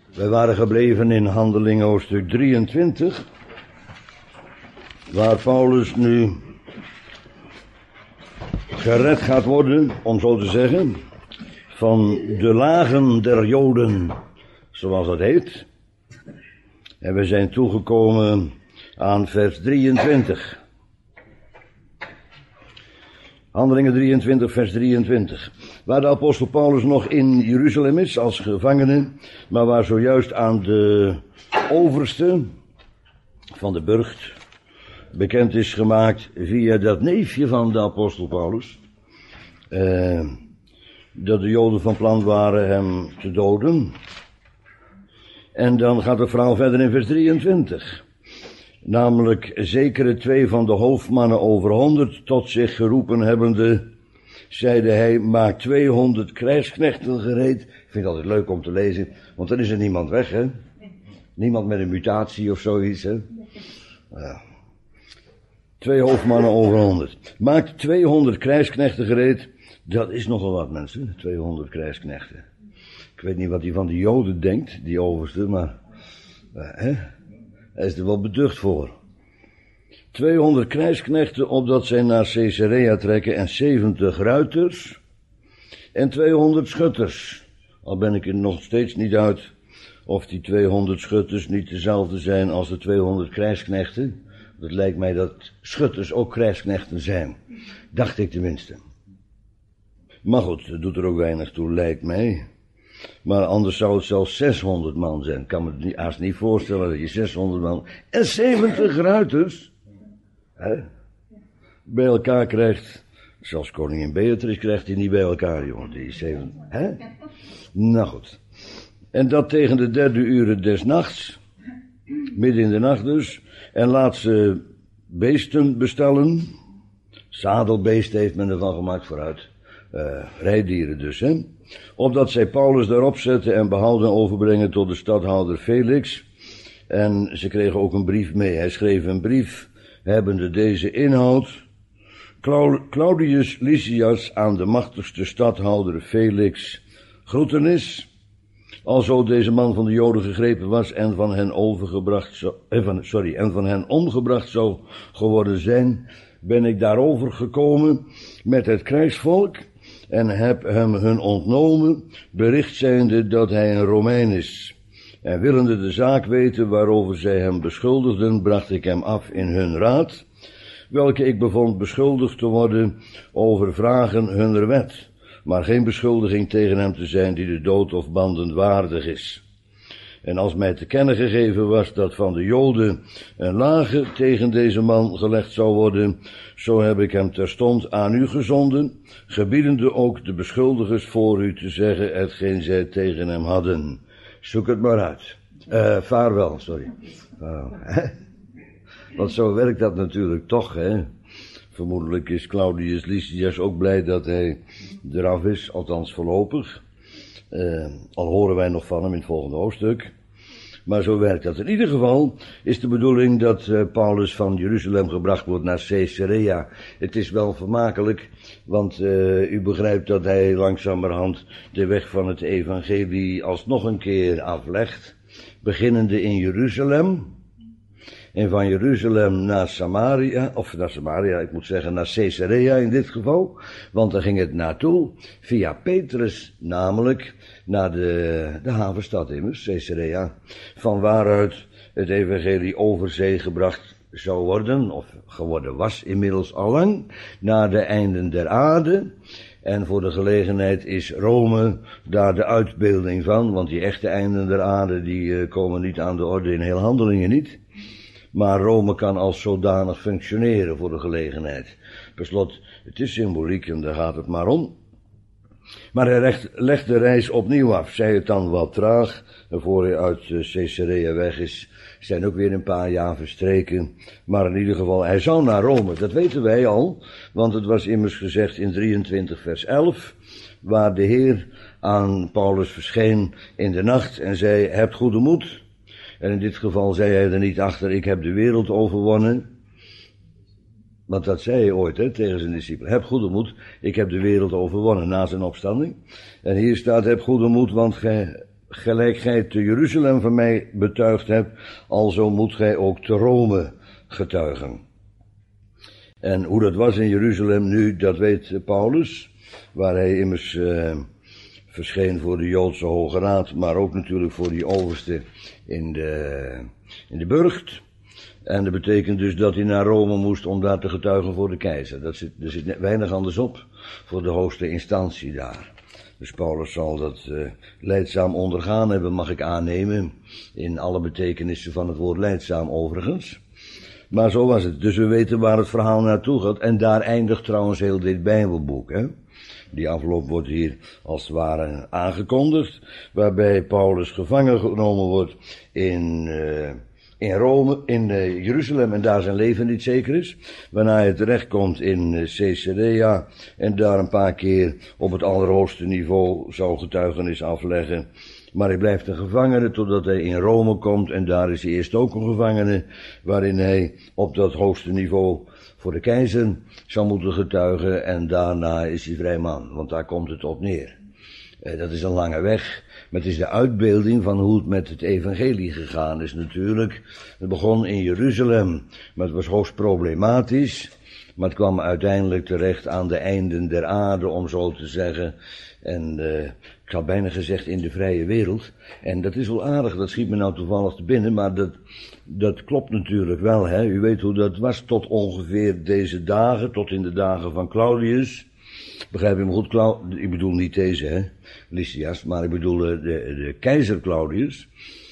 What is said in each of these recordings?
We waren gebleven in Handelingen hoofdstuk 23, waar Paulus nu gered gaat worden, om zo te zeggen, van de lagen der Joden, zoals dat heet. En we zijn toegekomen aan vers 23. Handelingen 23, vers 23. Waar de apostel Paulus nog in Jeruzalem is als gevangene, maar waar zojuist aan de overste van de burcht bekend is gemaakt via dat neefje van de apostel Paulus, dat de Joden van plan waren hem te doden. En dan gaat het verhaal verder in vers 23. Namelijk zekere 2 van de hoofdmannen over 100 tot zich geroepen hebbende, zeide hij, maak 200 krijgsknechten gereed. Ik vind het altijd leuk om te lezen, want dan is er niemand weg, hè. Niemand met een mutatie of zoiets, hè. 2 hoofdmannen over 100. Maak 200 krijgsknechten gereed. Dat is nogal wat, mensen, 200 krijgsknechten. Ik weet niet wat hij van de Joden denkt, die overste, maar hij is er wel beducht voor. 200 krijgsknechten, opdat zij naar Caesarea trekken, en 70 ruiters en 200 schutters. Al ben ik er nog steeds niet uit of die 200 schutters niet dezelfde zijn als de 200 krijgsknechten. Het lijkt mij dat schutters ook krijgsknechten zijn. Dacht ik tenminste. Maar goed, dat doet er ook weinig toe, lijkt mij. Maar anders zou het zelfs 600 man zijn. Ik kan me het haast niet voorstellen dat je 600 man en 70 ruiters bij elkaar krijgt. Zelfs koningin Beatrix krijgt die niet bij elkaar, jongen. Die 70. Nou goed. En dat tegen de 3e uren des nachts. Midden in de nacht dus. En laat ze beesten bestellen. Zadelbeesten heeft men ervan gemaakt vooruit. Rijdieren dus, hè. Opdat zij Paulus daarop zetten en behouden overbrengen tot de stadhouder Felix. En ze kregen ook een brief mee. Hij schreef een brief, hebbende deze inhoud. Claudius Lysias aan de machtigste stadhouder Felix groetenis. Alzo deze man van de Joden gegrepen was en van hen omgebracht zou geworden zijn, ben ik daarover gekomen met het krijgsvolk en heb hem hun ontnomen, bericht zijnde dat hij een Romein is. En willende de zaak weten waarover zij hem beschuldigden, bracht ik hem af in hun raad, welke ik bevond beschuldigd te worden over vragen hunner wet, maar geen beschuldiging tegen hem te zijn die de dood of banden waardig is. En als mij te kennen gegeven was dat van de Joden een lage tegen deze man gelegd zou worden, zo heb ik hem terstond aan u gezonden, gebiedende ook de beschuldigers voor u te zeggen hetgeen zij tegen hem hadden. Zoek het maar uit. Vaarwel, sorry. Want zo werkt dat natuurlijk toch, hè. Vermoedelijk is Claudius Lysias ook blij dat hij eraf is, althans voorlopig. Al horen wij nog van hem in het volgende hoofdstuk. Maar zo werkt dat. In ieder geval is de bedoeling dat Paulus van Jeruzalem gebracht wordt naar Caesarea. Het is wel vermakelijk, want u begrijpt dat hij langzamerhand de weg van het evangelie alsnog een keer aflegt. Beginnende in Jeruzalem. En van Jeruzalem naar Samaria, ik moet zeggen naar Caesarea in dit geval, want daar ging het naartoe, via Petrus namelijk, naar de havenstad immers, Caesarea, van waaruit het evangelie over zee gebracht zou worden, of geworden was inmiddels allang, naar de einden der aarde. En voor de gelegenheid is Rome daar de uitbeelding van, want die echte einden der aarde, die komen niet aan de orde in heel Handelingen niet. Maar Rome kan als zodanig functioneren voor de gelegenheid. Per slot, het is symboliek en daar gaat het maar om. Maar hij legt de reis opnieuw af. Zij het dan wat traag. En voor hij uit Caesarea weg is, zijn ook weer een paar jaar verstreken. Maar in ieder geval, hij zou naar Rome. Dat weten wij al. Want het was immers gezegd in 23 vers 11. Waar de Heer aan Paulus verscheen in de nacht en zei, hebt goede moed. En in dit geval zei hij er niet achter, ik heb de wereld overwonnen. Want dat zei hij ooit, tegen zijn discipelen. Heb goede moed, ik heb de wereld overwonnen na zijn opstanding. En hier staat, heb goede moed, want gij gelijk gij te Jeruzalem van mij betuigd hebt, alzo moet gij ook te Rome getuigen. En hoe dat was in Jeruzalem nu, dat weet Paulus, waar hij immers verscheen voor de Joodse Hoge Raad, maar ook natuurlijk voor die overste in de burcht. En dat betekent dus dat hij naar Rome moest om daar te getuigen voor de keizer. Er zit weinig anders op voor de hoogste instantie daar. Dus Paulus zal dat lijdzaam ondergaan hebben, mag ik aannemen, in alle betekenissen van het woord lijdzaam overigens. Maar zo was het. Dus we weten waar het verhaal naartoe gaat. En daar eindigt trouwens heel dit Bijbelboek. Hè? Die afloop wordt hier als het ware aangekondigd. Waarbij Paulus gevangen genomen wordt in Rome, in Jeruzalem. En daar zijn leven niet zeker is. Waarna hij terechtkomt in Caesarea. En daar een paar keer op het allerhoogste niveau zou getuigenis afleggen. Maar hij blijft een gevangene totdat hij in Rome komt en daar is hij eerst ook een gevangene, waarin hij op dat hoogste niveau voor de keizer zou moeten getuigen en daarna is hij vrij man, want daar komt het op neer. Dat is een lange weg, maar het is de uitbeelding van hoe het met het evangelie gegaan is natuurlijk. Het begon in Jeruzalem, maar het was hoogst problematisch, maar het kwam uiteindelijk terecht aan de einden der aarde, om zo te zeggen. En ik had bijna gezegd in de vrije wereld. En dat is wel aardig, dat schiet me nou toevallig te binnen, maar dat klopt natuurlijk wel. Hè? U weet hoe dat was tot ongeveer deze dagen, tot in de dagen van Claudius. Begrijp je me goed? Ik bedoel niet deze, hè, Lysias, maar ik bedoel de keizer Claudius.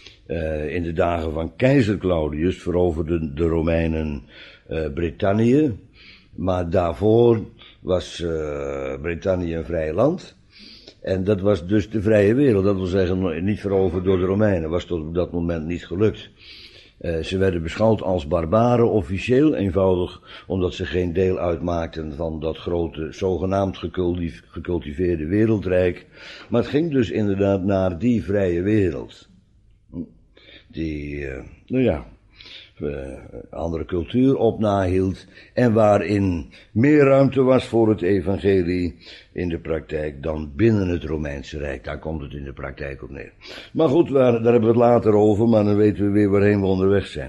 In de dagen van keizer Claudius veroverden de Romeinen Brittannië. Maar daarvoor was Brittannië een vrij land. En dat was dus de vrije wereld. Dat wil zeggen, niet veroverd door de Romeinen. Was tot op dat moment niet gelukt. Ze werden beschouwd als barbaren officieel. Eenvoudig omdat ze geen deel uitmaakten van dat grote, zogenaamd gecultiveerde wereldrijk. Maar het ging dus inderdaad naar die vrije wereld. Die, andere cultuur op nahield en waarin meer ruimte was voor het evangelie in de praktijk dan binnen het Romeinse Rijk. Daar komt het in de praktijk op neer. Maar goed, daar hebben we het later over, maar dan weten we weer waarheen we onderweg zijn.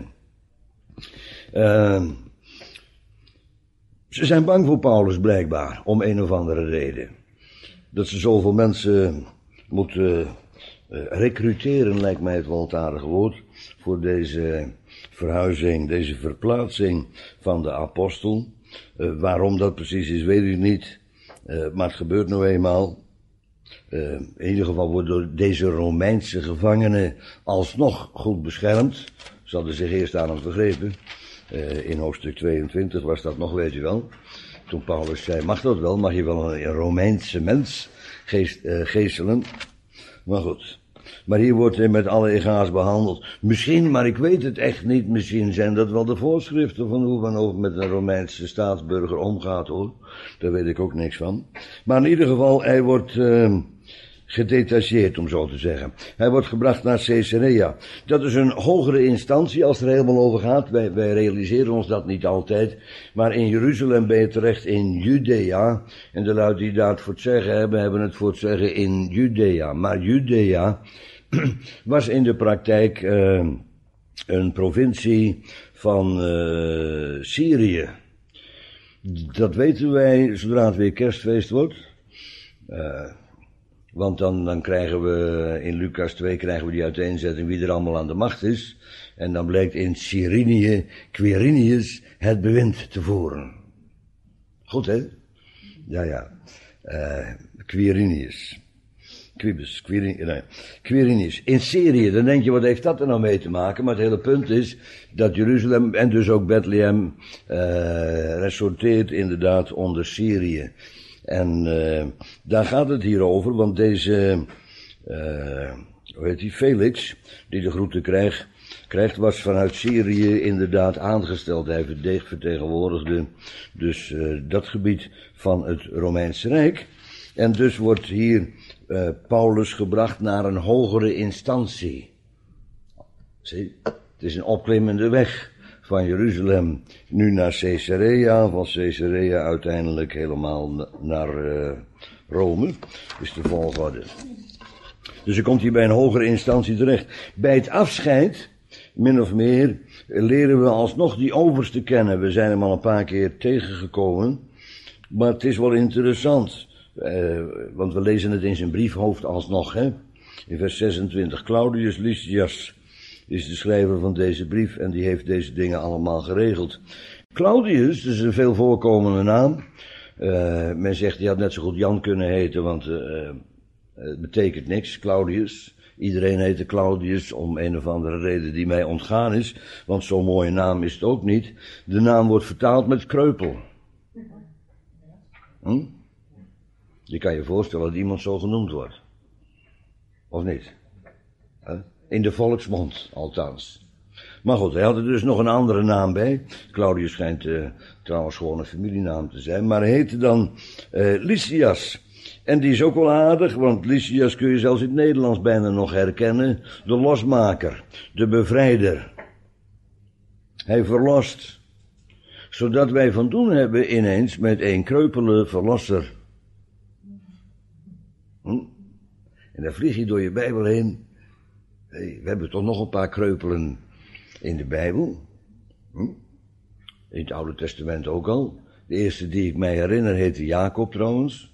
Ze zijn bang voor Paulus blijkbaar, om een of andere reden. Dat ze zoveel mensen moeten recruteren, lijkt mij het wel het aardige woord, voor deze verhuizing, deze verplaatsing van de apostel. Waarom dat precies is, weet ik niet. Maar het gebeurt nou eenmaal. In ieder geval worden door deze Romeinse gevangenen alsnog goed beschermd. Ze hadden zich eerst aan hem vergrepen. In hoofdstuk 22 was dat nog, weet u wel. Toen Paulus zei, mag dat wel? Mag je wel een Romeinse mens geeselen? Maar goed. Maar hier wordt hij met alle ega's behandeld. Misschien, maar ik weet het echt niet, misschien zijn dat wel de voorschriften van hoe men over met een Romeinse staatsburger omgaat, hoor. Daar weet ik ook niks van. Maar in ieder geval, hij wordt gedetacheerd, om zo te zeggen. Hij wordt gebracht naar Caesarea. Dat is een hogere instantie als het er helemaal over gaat. Wij realiseren ons dat niet altijd. Maar in Jeruzalem ben je terecht in Judea. En de lui die daar het voor het zeggen hebben het voor het zeggen in Judea. Maar Judea was in de praktijk een provincie van Syrië. Dat weten wij zodra het weer kerstfeest wordt. Want dan krijgen we, in Lucas 2 krijgen we die uiteenzetting wie er allemaal aan de macht is. En dan blijkt in Cyrenië, Quirinius het bewind te voeren. Goed, hè? Ja. Quirinius. Quirinius. In Syrië, dan denk je, wat heeft dat er nou mee te maken? Maar het hele punt is dat Jeruzalem en dus ook Bethlehem resorteert inderdaad onder Syrië. En daar gaat het hier over, want deze, Felix, die de groeten krijgt, was vanuit Syrië inderdaad aangesteld. Hij vertegenwoordigde dus dat gebied van het Romeinse Rijk. En dus wordt hier Paulus gebracht naar een hogere instantie. Zie, het is een opklimmende weg. Van Jeruzalem nu naar Caesarea, van Caesarea uiteindelijk helemaal naar Rome, is de volgorde. Dus dan komt hij bij een hogere instantie terecht. Bij het afscheid, min of meer, leren we alsnog die overste kennen. We zijn hem al een paar keer tegengekomen. Maar het is wel interessant. Want we lezen het in zijn briefhoofd alsnog, hè. In vers 26. Claudius Lysias is de schrijver van deze brief en die heeft deze dingen allemaal geregeld. Claudius, dat is een veel voorkomende naam. Men zegt, die had net zo goed Jan kunnen heten, want het betekent niks, Claudius. Iedereen heette Claudius om een of andere reden die mij ontgaan is, want zo'n mooie naam is het ook niet. De naam wordt vertaald met kreupel. Je kan je voorstellen dat iemand zo genoemd wordt. Of niet? In de volksmond, althans. Maar goed, hij had er dus nog een andere naam bij. Claudius schijnt trouwens gewoon een familienaam te zijn. Maar hij heette dan Lysias. En die is ook wel aardig, want Lysias kun je zelfs in het Nederlands bijna nog herkennen. De losmaker, de bevrijder. Hij verlost. Zodat wij van doen hebben ineens met een kreupele verlosser. En dan vlieg je door je Bijbel heen. Hey, we hebben toch nog een paar kreupelen in de Bijbel. In het Oude Testament ook al. De eerste die ik mij herinner heette Jacob trouwens.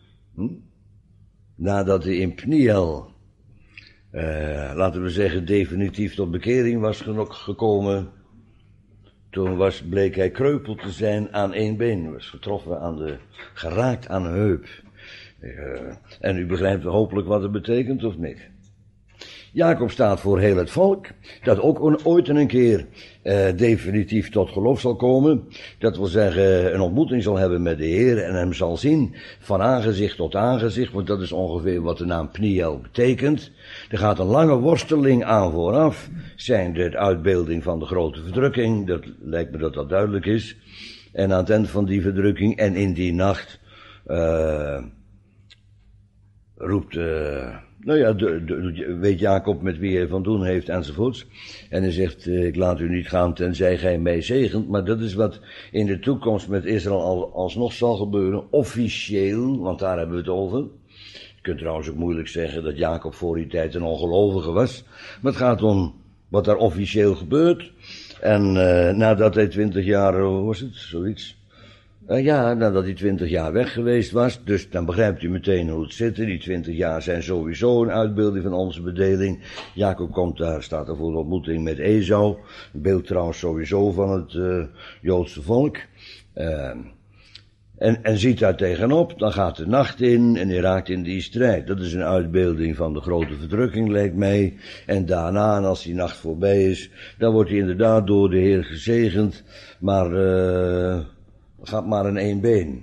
Nadat hij in Pniel, laten we zeggen, definitief tot bekering was gekomen. Toen bleek hij kreupel te zijn aan één been. Was getroffen geraakt aan een heup. En u begrijpt hopelijk wat het betekent, of niet? Jacob staat voor heel het volk, dat ook ooit een keer definitief tot geloof zal komen. Dat wil zeggen, een ontmoeting zal hebben met de Heer en hem zal zien van aangezicht tot aangezicht, want dat is ongeveer wat de naam Pniel betekent. Er gaat een lange worsteling aan vooraf, zijn de uitbeelding van de grote verdrukking, dat lijkt me dat dat duidelijk is. En aan het eind van die verdrukking en in die nacht roept, weet Jacob met wie hij van doen heeft enzovoorts. En hij zegt, ik laat u niet gaan tenzij gij mij zegent. Maar dat is wat in de toekomst met Israël alsnog zal gebeuren. Officieel, want daar hebben we het over. Je kunt trouwens ook moeilijk zeggen dat Jacob voor die tijd een ongelovige was. Maar het gaat om wat daar officieel gebeurt. En nadat hij 20 jaar, hoe was het, zoiets... nadat hij 20 jaar weg geweest was, dus dan begrijpt u meteen hoe het zit. Die 20 jaar zijn sowieso een uitbeelding van onze bedeling. Jacob komt daar, staat er voor de ontmoeting met Esau. Een beeld trouwens sowieso van het Joodse volk. En ziet daar tegenop, dan gaat de nacht in en hij raakt in die strijd. Dat is een uitbeelding van de grote verdrukking, lijkt mij. En daarna, en als die nacht voorbij is, dan wordt hij inderdaad door de Heer gezegend, maar gaat maar in één been.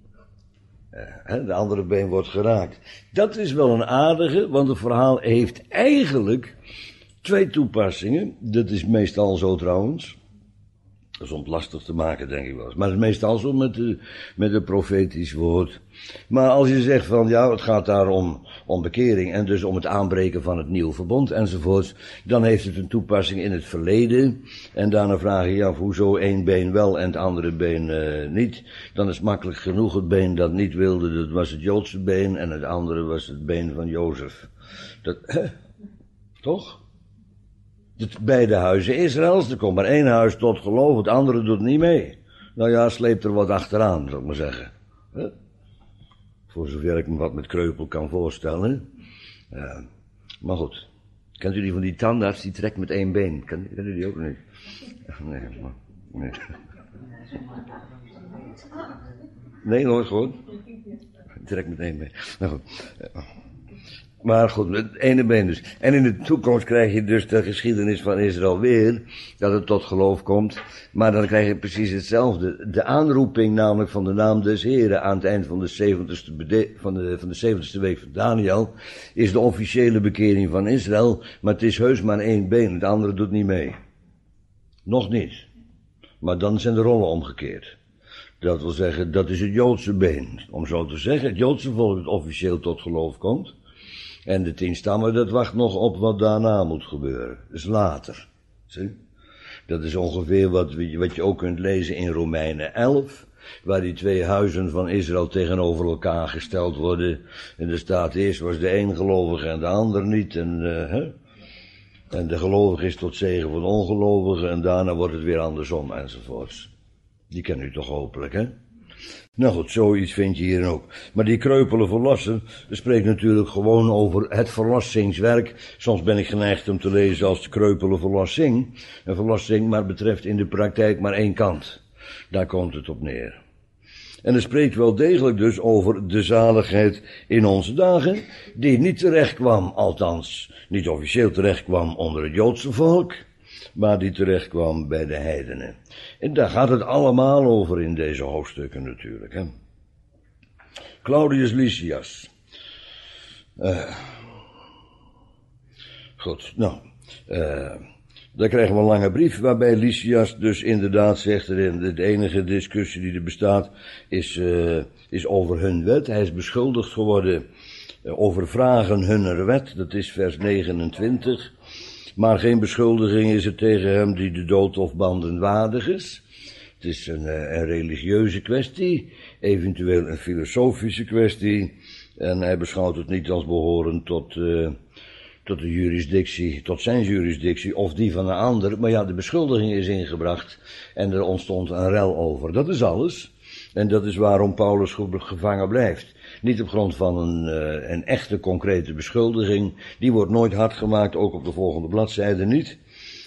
De andere been wordt geraakt. Dat is wel een aardige, want het verhaal heeft eigenlijk 2 toepassingen. Dat is meestal zo trouwens. Dat is om het lastig te maken, denk ik wel eens. Maar het is meestal zo met het profetisch woord. Maar als je zegt van, ja, het gaat daar om bekering en dus om het aanbreken van het nieuwe verbond enzovoorts, dan heeft het een toepassing in het verleden. En daarna vraag je je af, hoezo één been wel en het andere been niet? Dan is makkelijk genoeg, het been dat niet wilde, dat was het Joodse been en het andere was het been van Jozef. Toch? Beide huizen Israëls, er komt maar 1 huis tot geloof, het andere doet niet mee. Nou ja, sleept er wat achteraan, zou ik maar zeggen. Voor zover ik me wat met kreupel kan voorstellen. Maar goed. Kent u die van die tandarts, die trekt met 1 been? Kent u die ook niet? Nee. Nee, hoor, gewoon. Trekt met 1 been. Nou goed. Maar goed, het ene been dus. En in de toekomst krijg je dus de geschiedenis van Israël weer, dat het tot geloof komt. Maar dan krijg je precies hetzelfde. De aanroeping namelijk van de naam des Heren aan het eind van de 70ste week van Daniel, is de officiële bekering van Israël. Maar het is heus maar 1 been, het andere doet niet mee. Nog niet. Maar dan zijn de rollen omgekeerd. Dat wil zeggen, dat is het Joodse been. Om zo te zeggen, het Joodse volk dat officieel tot geloof komt. En de 10 stammen, dat wacht nog op wat daarna moet gebeuren. Dus later. Zie? Dat is ongeveer wat je ook kunt lezen in Romeinen 11. waar die twee huizen van Israël tegenover elkaar gesteld worden. En er staat eerst was de een gelovige en de ander niet. En de gelovige is tot zegen van de ongelovige en daarna wordt het weer andersom enzovoorts. Die ken u toch hopelijk, hè? Nou goed, zoiets vind je hier ook. Maar die kreupele verlosser spreekt natuurlijk gewoon over het verlossingswerk. Soms ben ik geneigd hem te lezen als de kreupele verlossing. Een verlossing maar betreft in de praktijk maar één kant. Daar komt het op neer. En er spreekt wel degelijk dus over de zaligheid in onze dagen, die niet terecht kwam, althans niet officieel terecht kwam onder het Joodse volk, maar die terecht kwam bij de heidenen. En daar gaat het allemaal over in deze hoofdstukken natuurlijk, hè. Claudius Lysias. Goed, nou, daar krijgen we een lange brief, waarbij Lysias dus inderdaad zegt, de enige discussie die er bestaat, is over hun wet. Hij is beschuldigd geworden over vragen hunner wet, dat is vers 29. Maar geen beschuldiging is er tegen hem die de dood of banden waardig is. Het is een religieuze kwestie, eventueel een filosofische kwestie. En hij beschouwt het niet als behorend tot de jurisdictie, tot zijn jurisdictie of die van een ander. Maar ja, de beschuldiging is ingebracht en er ontstond een rel over. Dat is alles. En dat is waarom Paulus gevangen blijft. Niet op grond van een echte concrete beschuldiging. Die wordt nooit hard gemaakt, ook op de volgende bladzijde niet.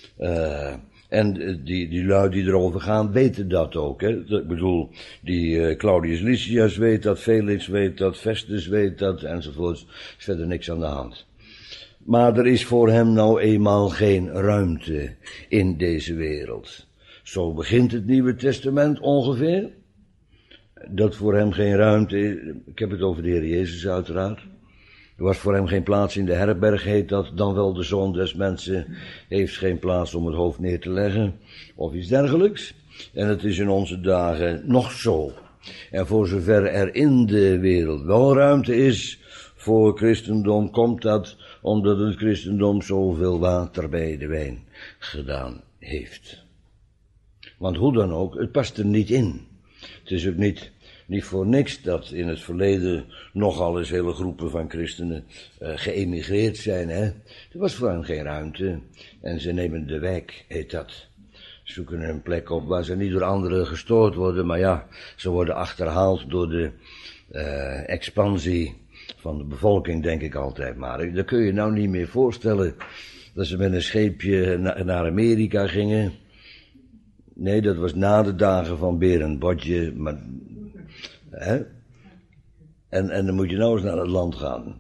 En die lui die erover gaan, weten dat ook. Hè? Ik bedoel, die Claudius Lysias weet dat, Felix weet dat, Festus weet dat, enzovoort. Er is verder niks aan de hand. Maar er is voor hem nou eenmaal geen ruimte in deze wereld. Zo begint het Nieuwe Testament ongeveer. Dat voor hem geen ruimte is. Ik heb het over de Heer Jezus uiteraard. Er was voor hem geen plaats in de herberg, heet dat, dan wel de Zoon des Mensen heeft geen plaats om het hoofd neer te leggen, of iets dergelijks. En het is in onze dagen nog zo. En voor zover er in de wereld wel ruimte is voor christendom, komt dat omdat het christendom zoveel water bij de wijn gedaan heeft. Want hoe dan ook, het past er niet in. Het is ook niet voor niks dat in het verleden nogal eens hele groepen van christenen geëmigreerd zijn. Hè? Er was voor hen geen ruimte en ze nemen de wijk, heet dat. Zoeken een plek op waar ze niet door anderen gestoord worden, maar ja, ze worden achterhaald door de expansie van de bevolking, denk ik altijd maar. Dat kun je nou niet meer voorstellen, dat ze met een scheepje naar Amerika gingen. Nee, dat was na de dagen van Berend Bodje, maar, hè? En dan moet je nou eens naar het land gaan.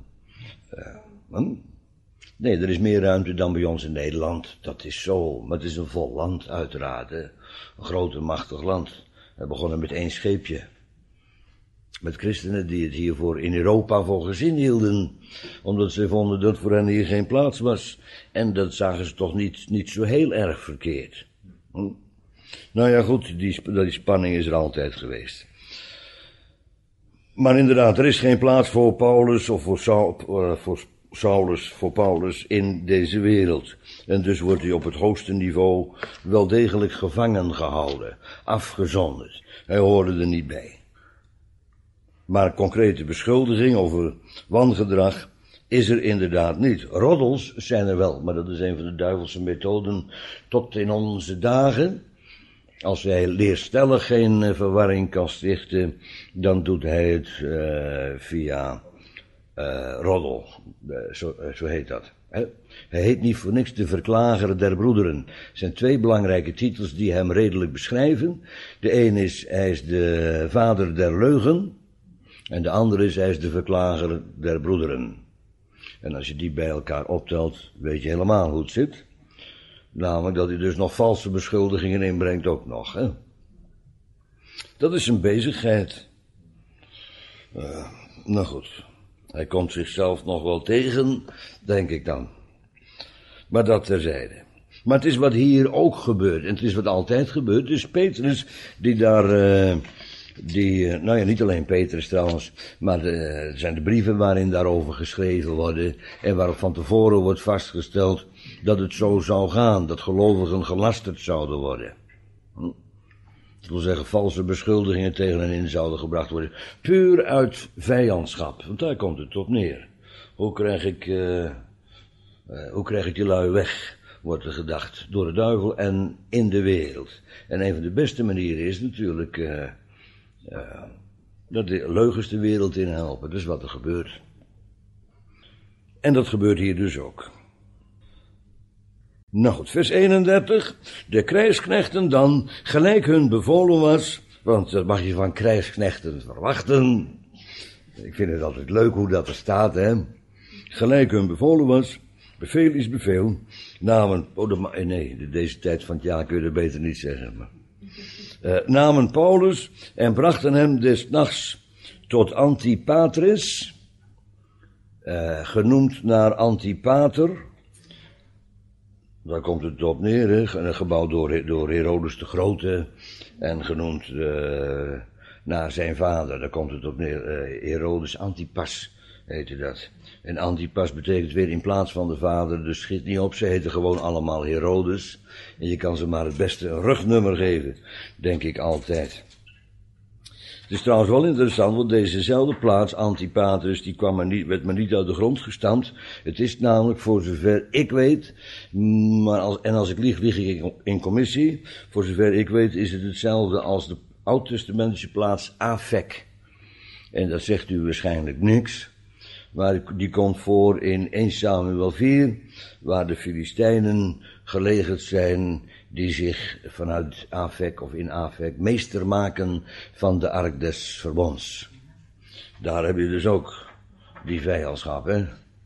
Nee, er is meer ruimte dan bij ons in Nederland, dat is zo, maar het is een vol land uiteraard, hè? Een groot en machtig land. We begonnen met één scheepje. Met christenen die het hiervoor in Europa voor gezien hielden, omdat ze vonden dat voor hen hier geen plaats was. En dat zagen ze toch niet zo heel erg verkeerd. Nou ja, goed, die spanning is er altijd geweest. Maar inderdaad, er is geen plaats voor Paulus of voor Saulus, voor Paulus in deze wereld. En dus wordt hij op het hoogste niveau wel degelijk gevangen gehouden, afgezonderd. Hij hoorde er niet bij. Maar concrete beschuldiging over wangedrag is er inderdaad niet. Roddels zijn er wel, maar dat is een van de duivelse methoden tot in onze dagen. Als hij leerstellig geen verwarring kan stichten, dan doet hij het via roddel. Zo heet dat. Hij heet niet voor niks de verklager der broederen. Er zijn twee belangrijke titels die hem redelijk beschrijven. De een is, hij is de vader der leugen. En de andere is, hij is de verklager der broederen. En als je die bij elkaar optelt, weet je helemaal hoe het zit. Namelijk dat hij dus nog valse beschuldigingen inbrengt ook nog. Hè? Dat is zijn bezigheid. Nou goed, hij komt zichzelf nog wel tegen, denk ik dan. Maar dat terzijde. Maar het is wat hier ook gebeurt, en het is wat altijd gebeurt. Dus Petrus, die daar, nou ja, niet alleen Petrus trouwens, maar er zijn de brieven waarin daarover geschreven worden, en waarop van tevoren wordt vastgesteld dat het zo zou gaan, dat gelovigen gelasterd zouden worden. Dat wil zeggen, valse beschuldigingen tegen hen in zouden gebracht worden. Puur uit vijandschap, want daar komt het op neer. Hoe krijg ik die lui weg, wordt er gedacht, door de duivel en in de wereld. En een van de beste manieren is natuurlijk dat de leugens de wereld in helpen. Dat is wat er gebeurt. En dat gebeurt hier dus ook. Nou goed, vers 31. De krijgsknechten dan, gelijk hun bevolen was, want dat mag je van krijgsknechten verwachten. Ik vind het altijd leuk hoe dat er staat, hè. Gelijk hun bevolen was, bevel is bevel, namen, deze tijd van het jaar kun je er beter niet zeggen, maar. Namen Paulus en brachten hem des nachts tot Antipatris, genoemd naar Antipater. Daar komt het op neer, hè? Gebouwd door Herodes de Grote en genoemd naar zijn vader. Daar komt het op neer, Herodes Antipas heette dat. En Antipas betekent weer in plaats van de vader, dus schiet niet op, ze heten gewoon allemaal Herodes. En je kan ze maar het beste een rugnummer geven, denk ik altijd. Het is trouwens wel interessant, want dezezelfde plaats, Antipatris, die werd maar niet uit de grond gestampt. Het is namelijk, voor zover ik weet, als ik lieg ik in commissie. Voor zover ik weet is het hetzelfde als de oud-testamentische plaats Afek. En dat zegt u waarschijnlijk niks. Maar die komt voor in 1 Samuel 4, waar de Filistijnen gelegerd zijn, die zich vanuit Afek of in Afek meester maken van de ark des verbonds. Daar heb je dus ook die vijandschap, hè.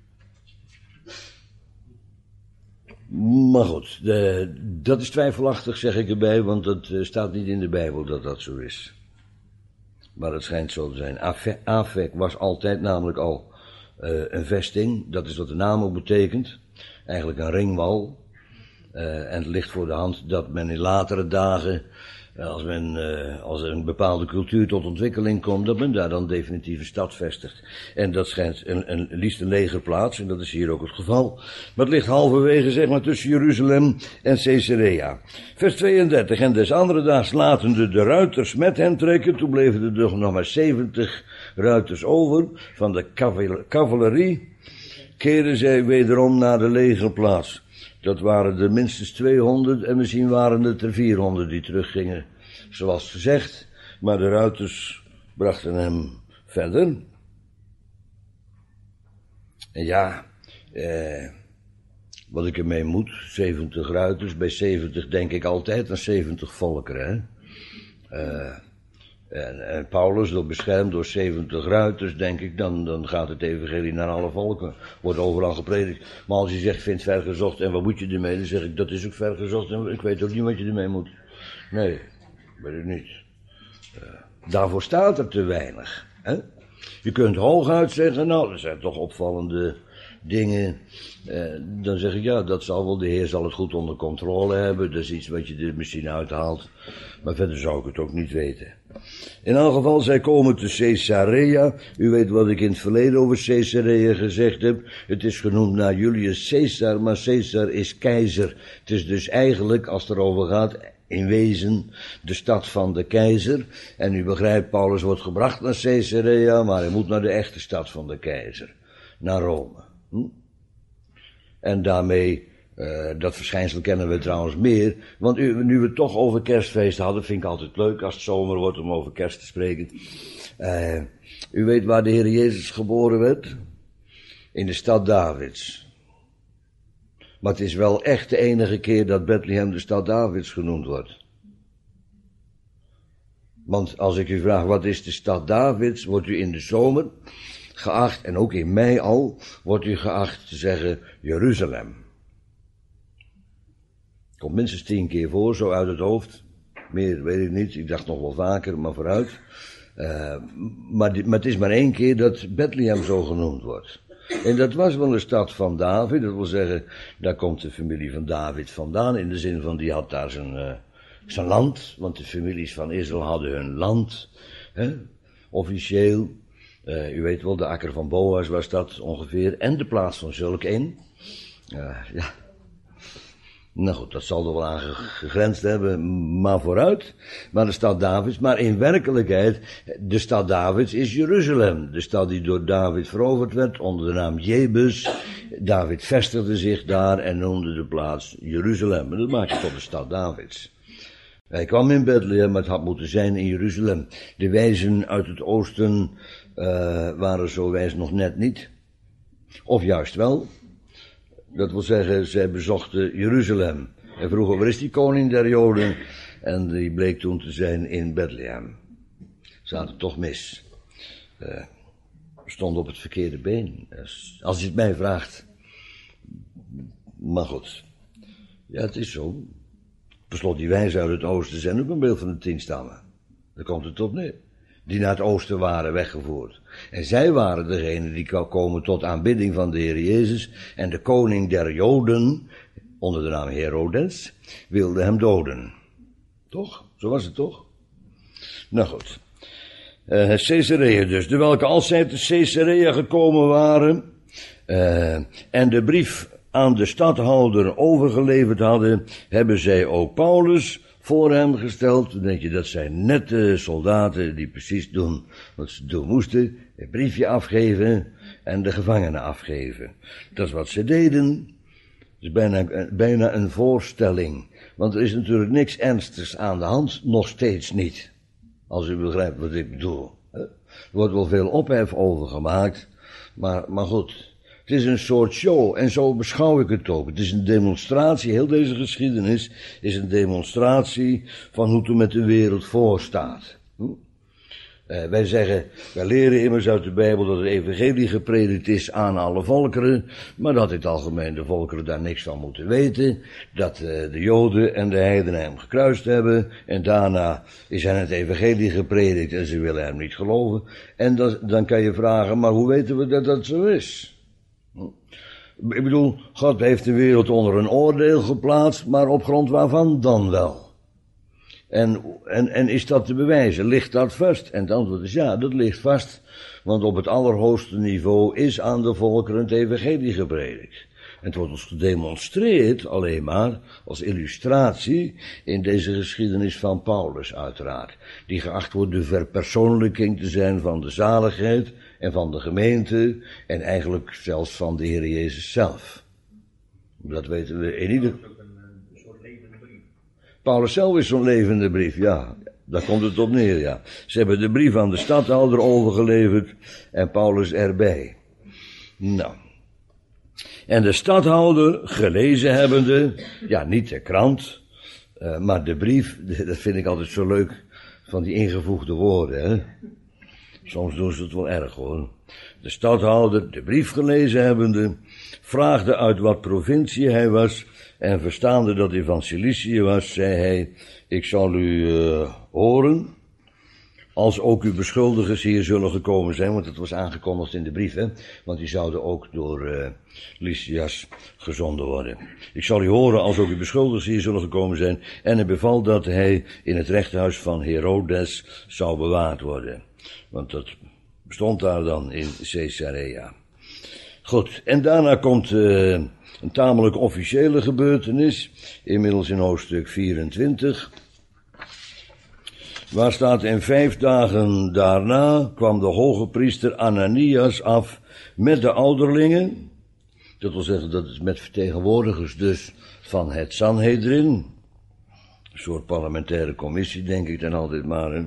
Maar goed, dat is twijfelachtig, zeg ik erbij, want het staat niet in de Bijbel dat dat zo is. Maar het schijnt zo te zijn. Afek was altijd namelijk al een vesting, dat is wat de naam ook betekent. Eigenlijk een ringwal. En het ligt voor de hand dat men in latere dagen, als er een bepaalde cultuur tot ontwikkeling komt, dat men daar dan definitief een stad vestigt. En dat schijnt liefst een legerplaats, en dat is hier ook het geval. Maar het ligt halverwege, zeg maar, tussen Jeruzalem en Caesarea. Vers 32. En des andere daags latende de ruiters met hen trekken, toen bleven er nog maar 70 ruiters over van de cavalerie, keren zij wederom naar de legerplaats. Dat waren er minstens 200 en misschien waren het er 400 die teruggingen, zoals gezegd. Maar de ruiters brachten hem verder. En ja, wat ik ermee moet, 70 ruiters, bij 70 denk ik altijd aan 70 volkeren, hè. En Paulus, door beschermd door 70 ruiters, denk ik, dan gaat het evangelie naar alle volken. Wordt overal gepredikt. Maar als je zegt, vind het vergezocht en wat moet je ermee? Dan zeg ik, dat is ook vergezocht en ik weet ook niet wat je ermee moet. Nee, weet ik niet. Daarvoor staat er te weinig. Hè? Je kunt hooguit zeggen, nou, er zijn toch opvallende dingen. Dan zeg ik, ja, dat zal wel, de Heer zal het goed onder controle hebben. Dat is iets wat je er misschien uithaalt. Maar verder zou ik het ook niet weten. In elk geval, zij komen te Caesarea. U weet wat ik in het verleden over Caesarea gezegd heb. Het is genoemd naar Julius Caesar, maar Caesar is keizer. Het is dus eigenlijk, als het erover gaat, in wezen de stad van de keizer. En u begrijpt, Paulus wordt gebracht naar Caesarea, maar hij moet naar de echte stad van de keizer. Naar Rome. En daarmee, dat verschijnsel kennen we trouwens meer. Want nu we het toch over kerstfeest hadden, vind ik altijd leuk als het zomer wordt om over kerst te spreken. U weet waar de Heer Jezus geboren werd? In de stad Davids. Maar het is wel echt de enige keer dat Bethlehem de stad Davids genoemd wordt. Want als ik u vraag, wat is de stad Davids, wordt u in de zomer geacht, en ook in mei al, wordt u geacht te zeggen Jeruzalem. Komt minstens 10 keer voor, zo uit het hoofd. Meer weet ik niet, ik dacht nog wel vaker, maar vooruit. Maar het is maar 1 keer dat Bethlehem zo genoemd wordt. En dat was wel een stad van David, dat wil zeggen, daar komt de familie van David vandaan, in de zin van, die had daar zijn land, want de families van Israël hadden hun land, hè, officieel. U weet wel, de akker van Boas was dat ongeveer, en de plaats van zulk een. Ja. Nou goed, dat zal er wel aan gegrensd hebben, maar vooruit. Maar de stad Davids, maar in werkelijkheid, de stad Davids is Jeruzalem. De stad die door David veroverd werd, onder de naam Jebus. David vestigde zich daar en noemde de plaats Jeruzalem. En dat maakt het tot de stad Davids. Hij kwam in Bethlehem, maar het had moeten zijn in Jeruzalem. De wijzen uit het oosten waren zo wijs nog net niet. Of juist wel. Dat wil zeggen, zij bezochten Jeruzalem. En vroegen, waar is die koning der Joden? En die bleek toen te zijn in Bethlehem. Ze hadden toch mis. Stond op het verkeerde been. Als je het mij vraagt. Maar goed. Ja, het is zo. Per slot, die wijzen uit het oosten zijn ook een beeld van de 10 stammen. Daar komt het op neer. Die naar het oosten waren weggevoerd. En zij waren degene die komen tot aanbidding van de Heer Jezus. En de koning der Joden, onder de naam Herodes, wilde hem doden. Toch? Zo was het toch? Nou goed. Caesarea dus. De welke als zij te Caesarea gekomen waren, en de brief aan de stadhouder overgeleverd hadden, hebben zij ook Paulus voor hem gesteld. Dan denk je, dat zijn nette soldaten die precies doen wat ze doen moesten. Een briefje afgeven en de gevangenen afgeven. Dat is wat ze deden. Dat is bijna een voorstelling. Want er is natuurlijk niks ernstigs aan de hand, nog steeds niet. Als u begrijpt wat ik bedoel. Er wordt wel veel ophef over gemaakt, maar goed. Het is een soort show, en zo beschouw ik het ook. Het is een demonstratie, heel deze geschiedenis is een demonstratie van hoe het er met de wereld voor staat. Wij leren immers uit de Bijbel dat het evangelie gepredikt is aan alle volkeren, maar dat in het algemeen de volkeren daar niks van moeten weten, dat de Joden en de heidenen hem gekruist hebben, en daarna is hen het evangelie gepredikt en ze willen hem niet geloven. En dan kan je vragen, maar hoe weten we dat dat zo is? Ik bedoel, God heeft de wereld onder een oordeel geplaatst, maar op grond waarvan dan wel? En is dat te bewijzen? Ligt dat vast? En het antwoord is ja, dat ligt vast. Want op het allerhoogste niveau is aan de volkeren het evangelie gepredikt. En het wordt ons gedemonstreerd, alleen maar, als illustratie, in deze geschiedenis van Paulus uiteraard. Die geacht wordt de verpersoonlijking te zijn van de zaligheid en van de gemeente, en eigenlijk zelfs van de Heer Jezus zelf. Dat weten we in ieder geval. Paulus zelf is zo'n levende brief, ja. Daar komt het op neer, ja. Ze hebben de brief aan de stadhouder overgeleverd en Paulus erbij. Nou. En de stadhouder, gelezen hebbende, ja, niet de krant, maar de brief, dat vind ik altijd zo leuk, van die ingevoegde woorden, hè. Soms doen ze het wel erg, hoor. De stadhouder, de brief gelezen hebbende, vraagde uit wat provincie hij was, en verstaande dat hij van Cilicië was, zei hij, ik zal u horen, als ook uw beschuldigers hier zullen gekomen zijn, want het was aangekondigd in de brief, hè, want die zouden ook door Lysias gezonden worden. Ik zal u horen als ook uw beschuldigers hier zullen gekomen zijn, en hij beval dat hij in het rechterhuis van Herodes zou bewaard worden. Want dat bestond daar dan in Caesarea. Goed, en daarna komt een tamelijk officiële gebeurtenis, inmiddels in hoofdstuk 24. Waar staat, en 5 dagen daarna kwam de hoge priester Ananias af met de ouderlingen. Dat wil zeggen, dat is met vertegenwoordigers dus van het Sanhedrin. Een soort parlementaire commissie, denk ik dan altijd maar.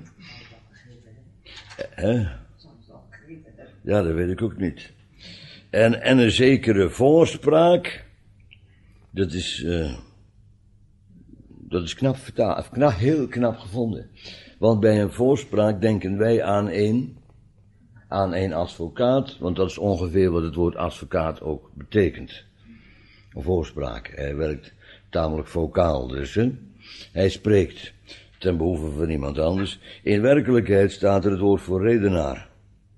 Ja, dat weet ik ook niet. En een zekere voorspraak, dat is knap vertaald, heel knap gevonden. Want bij een voorspraak denken wij aan een advocaat, want dat is ongeveer wat het woord advocaat ook betekent. Een voorspraak, hij werkt tamelijk vocaal dus, hè. Hij spreekt ten behoeve van iemand anders. In werkelijkheid staat er het woord voor redenaar.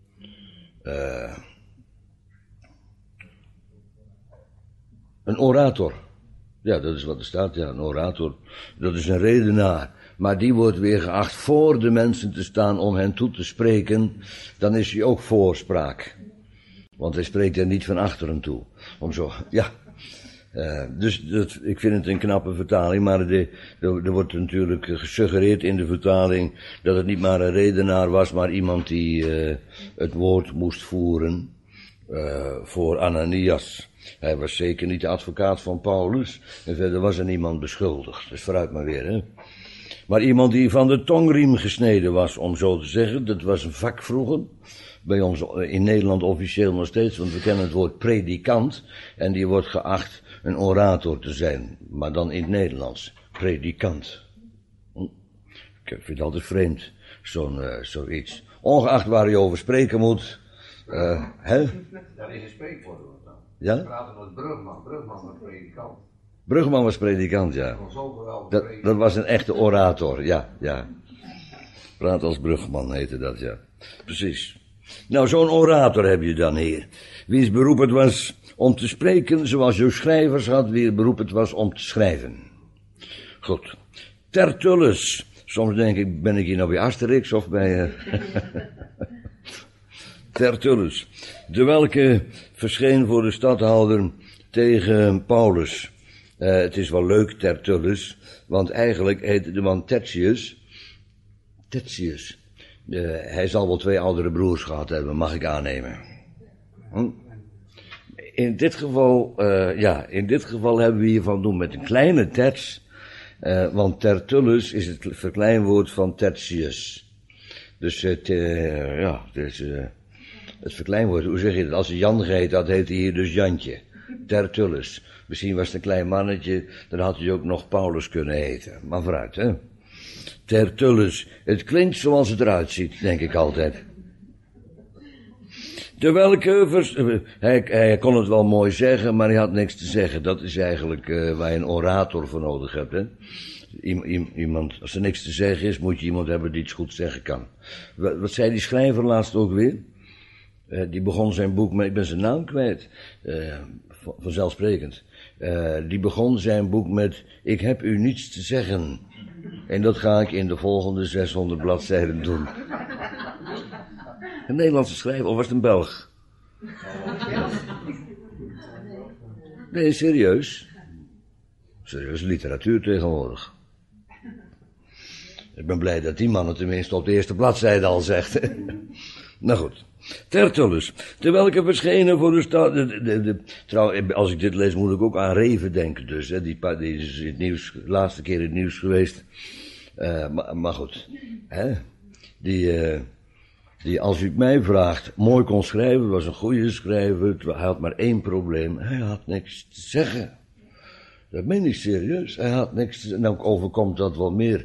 Een orator. Ja, dat is wat er staat, ja, een orator. Dat is een redenaar. Maar die wordt weer geacht voor de mensen te staan om hen toe te spreken. Dan is hij ook voorspraak. Want hij spreekt er niet van achteren toe. Om zo, ja. Dus ik vind het een knappe vertaling, maar er wordt natuurlijk gesuggereerd in de vertaling dat het niet maar een redenaar was, maar iemand die het woord moest voeren voor Ananias. Hij was zeker niet de advocaat van Paulus en verder was er niemand beschuldigd. Dus vooruit maar weer, hè. Maar iemand die van de tongriem gesneden was, om zo te zeggen, dat was een vak vroeger. Bij ons in Nederland officieel nog steeds, want we kennen het woord predikant. En die wordt geacht een orator te zijn, maar dan in het Nederlands. Predikant. Ik vind het altijd vreemd, zoiets. Ongeacht waar je over spreken moet. Hè? Daar is een spreekwoord hoor dan. Ja? We praten met Brugman. Brugman was predikant. Brugman was predikant, ja. Dat was een echte orator, ja. Praat als Brugman heette dat, ja. Precies. Nou, zo'n orator heb je dan hier. Wie's beroep het was om te spreken, zoals je schrijvers had, wie beroep het was om te schrijven. Goed. Tertullus. Soms denk ik, ben ik hier nou bij Asterix of bij... Tertullus. De welke verscheen voor de stadhouder tegen Paulus. Het is wel leuk, Tertullus, want eigenlijk heette de man Tertius. Hij zal wel 2 oudere broers gehad hebben, mag ik aannemen. In dit geval hebben we hier van doen met een kleine terts, want Tertullus is het verkleinwoord van Tertius. Dus het verkleinwoord, hoe zeg je dat? Als hij Jan heet, dat heet hij hier dus Jantje. Tertullus. Misschien was het een klein mannetje, dan had hij ook nog Paulus kunnen heten. Maar vooruit, hè. Tertullus. Het klinkt zoals het eruit ziet, denk ik altijd. Hij kon het wel mooi zeggen, maar hij had niks te zeggen. Dat is eigenlijk waar je een orator voor nodig hebt, hè. Iemand, als er niks te zeggen is, moet je iemand hebben die iets goed zeggen kan. Wat zei die schrijver laatst ook weer? Die begon zijn boek met, ik ben zijn naam kwijt, vanzelfsprekend. Die begon zijn boek met, ik heb u niets te zeggen. En dat ga ik in de volgende 600 bladzijden doen. Een Nederlandse schrijver, of was het een Belg? Nee, serieus. Serieus literatuur tegenwoordig. Ik ben blij dat die man het tenminste op de eerste bladzijde al zegt. Nou goed. Tertullus, terwijl ik verschenen voor de stad. Als ik dit lees, moet ik ook aan Reven denken, dus. Hè, die is in het nieuws, laatste keer in het nieuws geweest. Maar goed. Hè, die, als u het mij vraagt, mooi kon schrijven, was een goede schrijver. Hij had maar 1 probleem. Hij had niks te zeggen. Dat meen ik serieus. Hij had niks te zeggen. Nou overkomt dat wel meer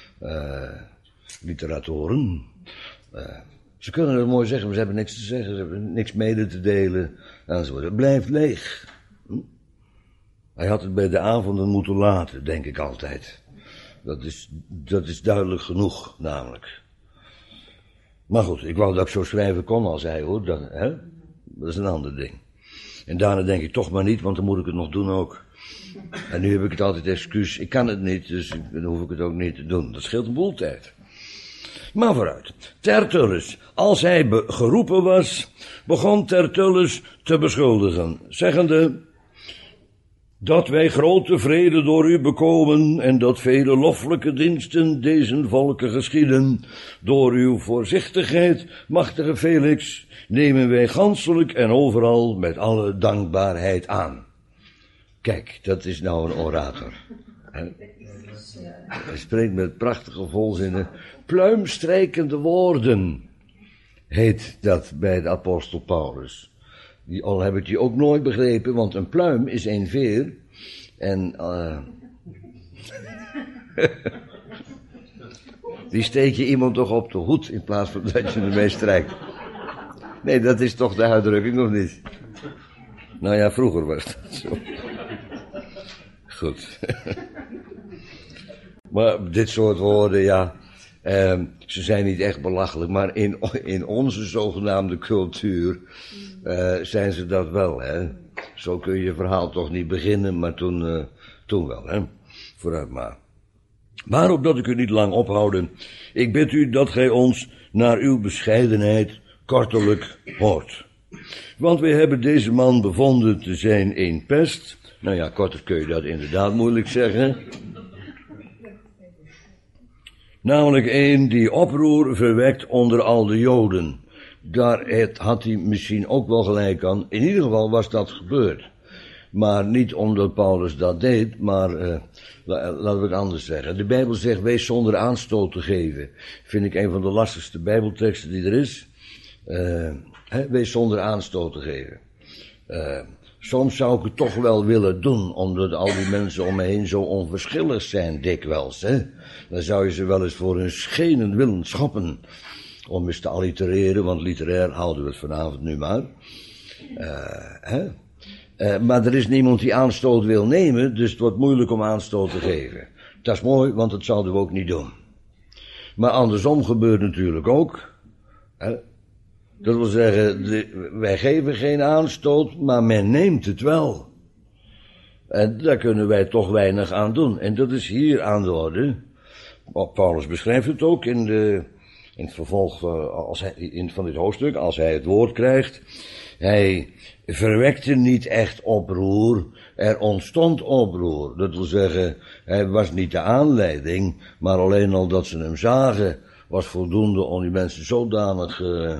literatoren. Ze kunnen het mooi zeggen, maar ze hebben niks te zeggen, ze hebben niks mede te delen, enzovoort. Het blijft leeg. Hij had het bij de avonden moeten laten, denk ik altijd. Dat is duidelijk genoeg, namelijk. Maar goed, ik wou dat ik zo schrijven kon als hij, hoor. Dat is een ander ding. En daarna denk ik toch maar niet, want dan moet ik het nog doen ook. En nu heb ik het altijd excuus, ik kan het niet, dus dan hoef ik het ook niet te doen. Dat scheelt een boel tijd. Maar vooruit. Tertullus, als hij geroepen was, begon Tertullus te beschuldigen, zeggende, dat wij grote vrede door u bekomen en dat vele loffelijke diensten deze volken geschieden. Door uw voorzichtigheid, machtige Felix, nemen wij ganselijk en overal met alle dankbaarheid aan. Kijk, dat is nou een orator. Hij spreekt met prachtige volzinnen. Pluimstrijkende woorden heet dat bij de apostel Paulus. Al heb ik die ook nooit begrepen, want een pluim is een veer. En die steek je iemand toch op de hoed in plaats van dat je ermee strijkt. Nee, dat is toch de uitdrukking, of niet? Nou ja, vroeger was dat zo. Goed. Maar dit soort woorden, ja, ze zijn niet echt belachelijk, maar in onze zogenaamde cultuur zijn ze dat wel, hè. Zo kun je verhaal toch niet beginnen, maar toen wel, hè. Vooruit maar. Maar opdat ik u niet lang ophouden, ik bid u dat gij ons naar uw bescheidenheid kortelijk hoort. Want wij hebben deze man bevonden te zijn een pest, Nou ja, korter kun je dat inderdaad moeilijk zeggen. Namelijk één die oproer verwekt onder al de Joden. Daar had hij misschien ook wel gelijk aan. In ieder geval was dat gebeurd. Maar niet omdat Paulus dat deed, maar laten we het anders zeggen. De Bijbel zegt, wees zonder aanstoot te geven. Vind ik een van de lastigste Bijbelteksten die er is. Wees zonder aanstoot te geven. Soms zou ik het toch wel willen doen, omdat al die mensen om me heen zo onverschillig zijn dikwijls. Dan zou je ze wel eens voor hun schenen willen schoppen. Om eens te allitereren, want literair houden we het vanavond nu maar. Maar er is niemand die aanstoot wil nemen, dus het wordt moeilijk om aanstoot te geven. Dat is mooi, want dat zouden we ook niet doen. Maar andersom gebeurt natuurlijk ook. Dat wil zeggen, wij geven geen aanstoot, maar men neemt het wel. En daar kunnen wij toch weinig aan doen. En dat is hier aan de orde. Paulus beschrijft het ook in het vervolg van dit hoofdstuk, als hij het woord krijgt. Hij verwekte niet echt oproer, er ontstond oproer. Dat wil zeggen, hij was niet de aanleiding, maar alleen al dat ze hem zagen, was voldoende om die mensen zodanig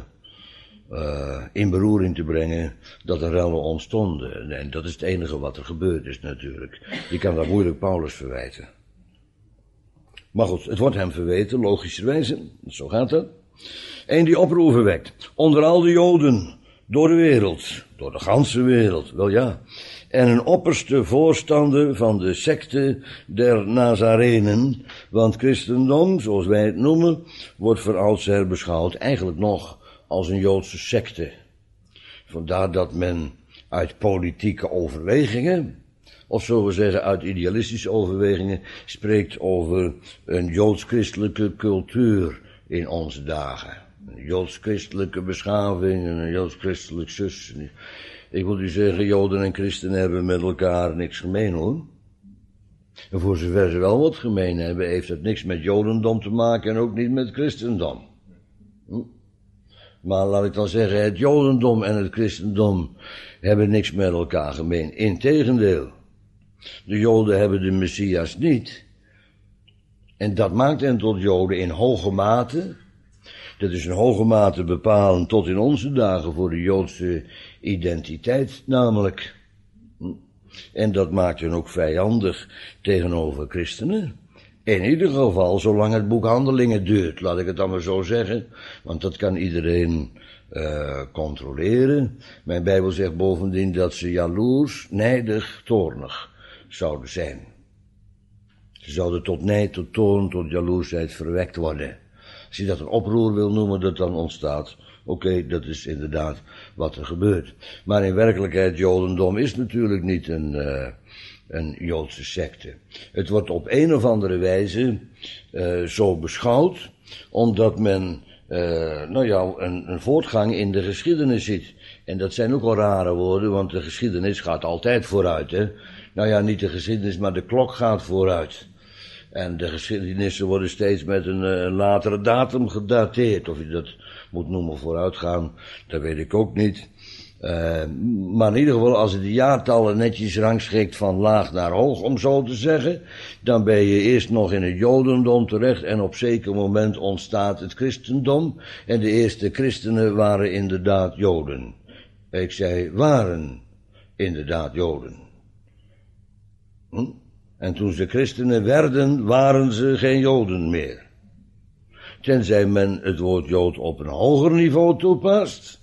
in beroering te brengen, dat er rellen ontstonden. En dat is het enige wat er gebeurd is natuurlijk. Je kan dat moeilijk Paulus verwijten. Maar goed, het wordt hem verweten, logischerwijze, zo gaat dat. Eén die oproer verwekt, onder al de Joden, door de wereld, door de ganse wereld, wel ja. En een opperste voorstander van de secte der Nazarenen, want christendom, zoals wij het noemen, wordt voor oudsher beschouwd eigenlijk nog als een Joodse secte. Vandaar dat men uit politieke overwegingen, of zullen we zeggen uit idealistische overwegingen, spreekt over een joods-christelijke cultuur in onze dagen. Een joods-christelijke beschaving, een joods-christelijk zus. Ik wil u zeggen, Joden en christenen hebben met elkaar niks gemeen hoor. En voor zover ze wel wat gemeen hebben, heeft het niks met Jodendom te maken en ook niet met christendom. Maar laat ik dan zeggen, het Jodendom en het christendom hebben niks met elkaar gemeen. Integendeel, de Joden hebben de Messias niet. En dat maakt hen tot Joden in hoge mate. Dat is in hoge mate bepalend tot in onze dagen voor de Joodse identiteit namelijk. En dat maakt hen ook vijandig tegenover christenen. In ieder geval, zolang het boek Handelingen duurt, laat ik het dan maar zo zeggen. Want dat kan iedereen controleren. Mijn Bijbel zegt bovendien dat ze jaloers, nijdig, toornig zouden zijn. Ze zouden tot nijd, tot toorn, tot jaloersheid verwekt worden. Als je dat een oproer wil noemen dat dan ontstaat, oké, dat is inderdaad wat er gebeurt. Maar in werkelijkheid, Jodendom is natuurlijk niet een Joodse secte. Het wordt op een of andere wijze zo beschouwd, omdat men een voortgang in de geschiedenis ziet. En dat zijn ook wel rare woorden, want de geschiedenis gaat altijd vooruit, hè. Nou ja, niet de geschiedenis, maar de klok gaat vooruit. En de geschiedenissen worden steeds met een latere datum gedateerd. Of je dat moet noemen vooruitgaan, dat weet ik ook niet. Maar in ieder geval, als je de jaartallen netjes rangschikt van laag naar hoog, om zo te zeggen, dan ben je eerst nog in het Jodendom terecht en op zeker moment ontstaat het christendom. En de eerste christenen waren inderdaad Joden. Ik zei, waren inderdaad Joden. En toen ze christenen werden, waren ze geen Joden meer. Tenzij men het woord Jood op een hoger niveau toepast.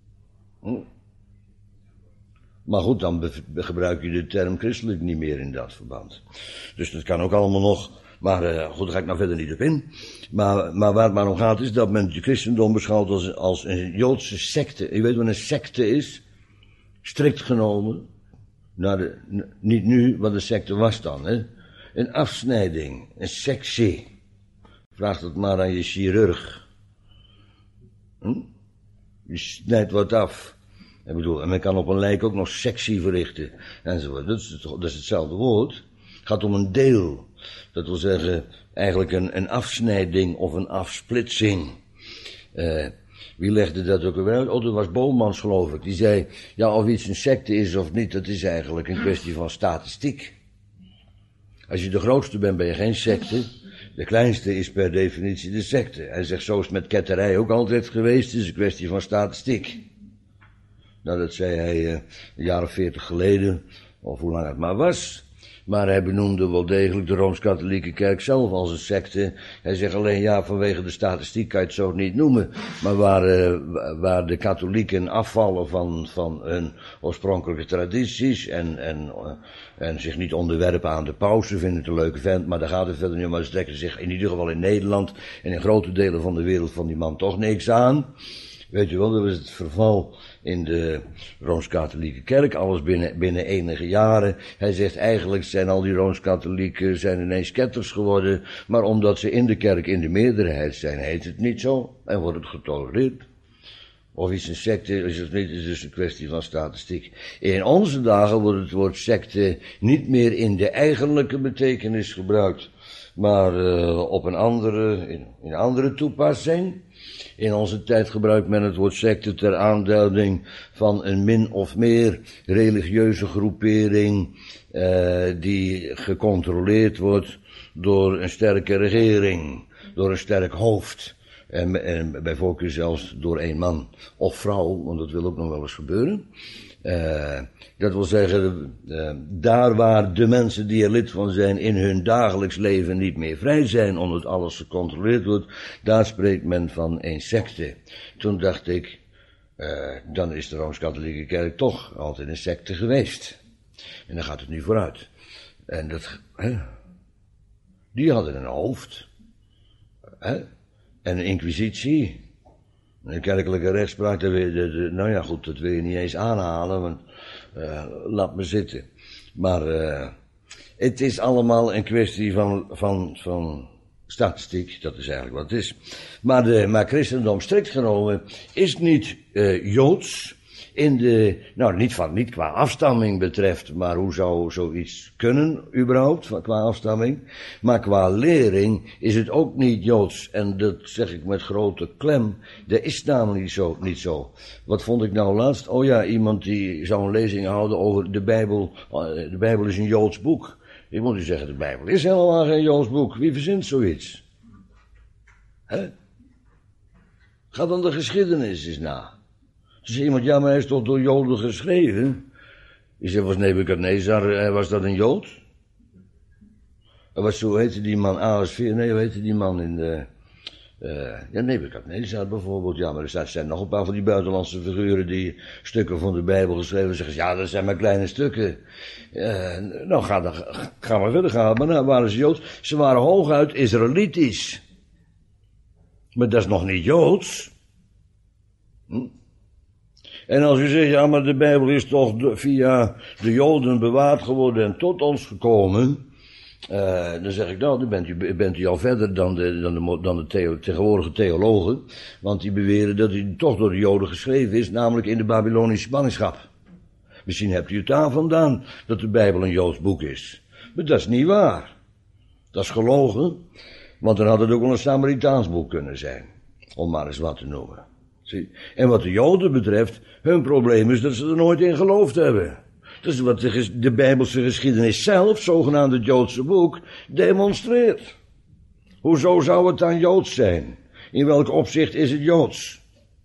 Maar goed, dan gebruik je de term christelijk niet meer in dat verband. Dus dat kan ook allemaal nog. Maar goed, daar ga ik nou verder niet op in. Maar waar het maar om gaat is dat men het christendom beschouwt als een Joodse secte. Je weet wat een secte is? Strikt genomen. Niet nu, wat een secte was dan, hè? Een afsnijding, een sectie. Vraag het maar aan je chirurg. Je snijdt wat af. En men kan op een lijk ook nog sectie verrichten. Enzovoort. Dat is hetzelfde woord. Het gaat om een deel. Dat wil zeggen, eigenlijk een afsnijding of een afsplitsing. Wie legde dat ook weer uit? Oh, dat was Bolmans, geloof ik. Die zei, ja, of iets een secte is of niet, dat is eigenlijk een kwestie van statistiek. Als je de grootste bent, ben je geen secte. De kleinste is per definitie de secte. Hij zegt, zo is het met ketterij ook altijd geweest, het is een kwestie van statistiek. Nou, dat zei hij een jaar of 40 geleden, of hoe lang het maar was. Maar hij benoemde wel degelijk de Rooms-Katholieke Kerk zelf als een secte. Hij zegt alleen, ja, vanwege de statistiek kan je het zo niet noemen. Maar waar de katholieken afvallen van hun oorspronkelijke tradities en zich niet onderwerpen aan de paus, ze vinden het een leuke vent, maar daar gaat het verder niet om. Maar ze trekken zich in ieder geval in Nederland en in grote delen van de wereld van die man toch niks aan. Weet je wel, dat was het verval in de Rooms-Katholieke Kerk, alles binnen enige jaren. Hij zegt, eigenlijk zijn al die Rooms-Katholieken zijn ineens ketters geworden, maar omdat ze in de kerk in de meerderheid zijn, heet het niet zo en wordt het getolereerd. Of iets een secte is het niet, het is dus een kwestie van statistiek. In onze dagen wordt het woord secte niet meer in de eigenlijke betekenis gebruikt, maar op een andere toepassing. In onze tijd gebruikt men het woord secte ter aanduiding van een min of meer religieuze groepering die gecontroleerd wordt door een sterke regering, door een sterk hoofd en bij voorkeur zelfs door één man of vrouw, want dat wil ook nog wel eens gebeuren. Dat wil zeggen, daar waar de mensen die er lid van zijn in hun dagelijks leven niet meer vrij zijn, omdat alles gecontroleerd wordt, daar spreekt men van een secte. Toen dacht ik, dan is de Rooms-Katholieke Kerk toch altijd een secte geweest. En dan gaat het nu vooruit. En die hadden een hoofd. En een inquisitie. Een kerkelijke rechtspraak, nou ja goed, dat wil je niet eens aanhalen, want laat me zitten. Maar het is allemaal een kwestie van statistiek, dat is eigenlijk wat het is. Maar christendom strikt genomen is niet Joods niet qua afstamming betreft, maar hoe zou zoiets kunnen überhaupt, qua afstamming. Maar qua lering is het ook niet Joods. En dat zeg ik met grote klem. Dat is namelijk niet zo. Wat vond ik nou laatst? Oh ja, iemand die zou een lezing houden over de Bijbel. De Bijbel is een Joods boek. Ik moet u zeggen, de Bijbel is helemaal geen Joods boek. Wie verzint zoiets? Ga dan de geschiedenis eens na. Toen zei iemand, ja, maar hij is toch door Joden geschreven? Ik zei, was Nebukadnezar, was dat een Jood? Hoe heette die man? Ahasveer, nee, hoe heette die man in de... Nebukadnezar bijvoorbeeld, ja, maar er zijn nog een paar van die buitenlandse figuren die stukken van de Bijbel geschreven zeggen, ja, dat zijn maar kleine stukken. Nou, gaan we verder gaan, maar nou waren ze Joods. Ze waren hooguit Israëlitisch. Maar dat is nog niet Joods. En als u zegt, ja, maar de Bijbel is toch via de Joden bewaard geworden en tot ons gekomen, dan zeg ik, nou, dan bent u al verder dan de tegenwoordige theologen, want die beweren dat hij toch door de Joden geschreven is, namelijk in de Babylonische ballingschap. Misschien hebt u het daar vandaan dat de Bijbel een Joods boek is. Maar dat is niet waar. Dat is gelogen, want dan had het ook wel een Samaritaans boek kunnen zijn, om maar eens wat te noemen. Zie? En wat de Joden betreft, hun probleem is dat ze er nooit in geloofd hebben. Dat is wat de Bijbelse geschiedenis zelf, zogenaamd het Joodse boek, demonstreert. Hoezo zou het dan Joods zijn? In welk opzicht is het Joods?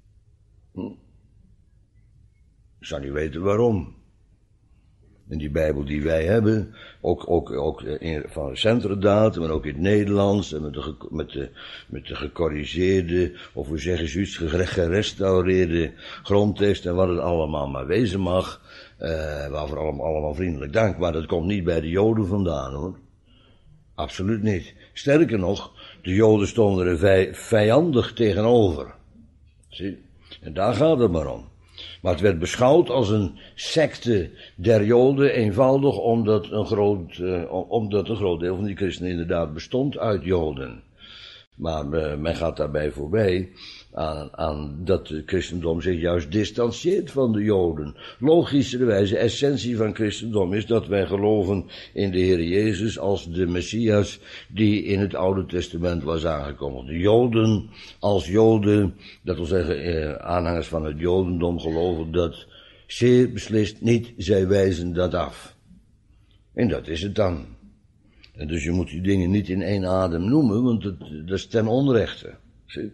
Ik zou niet weten waarom. En die Bijbel die wij hebben, ook van recentere datum, maar ook in het Nederlands, en met de gecorrigeerde, of hoe zeggen ze iets, gerestaureerde grondtekst en wat het allemaal maar wezen mag, waarvoor allemaal vriendelijk dank, maar dat komt niet bij de Joden vandaan, hoor. Absoluut niet. Sterker nog, de Joden stonden er vijandig tegenover. Zie? En daar gaat het maar om. Maar het werd beschouwd als een secte der Joden, eenvoudig omdat een groot deel van die christenen inderdaad bestond uit Joden. Maar men gaat daarbij voorbij aan dat het christendom zich juist distancieert van de Joden. Logischerwijze, essentie van christendom is dat wij geloven in de Heer Jezus als de Messias die in het Oude Testament was aangekondigd. De Joden als Joden, dat wil zeggen aanhangers van het Jodendom geloven dat zeer beslist niet, zij wijzen dat af. En dat is het dan. En dus je moet die dingen niet in één adem noemen, want dat is ten onrechte. Zie?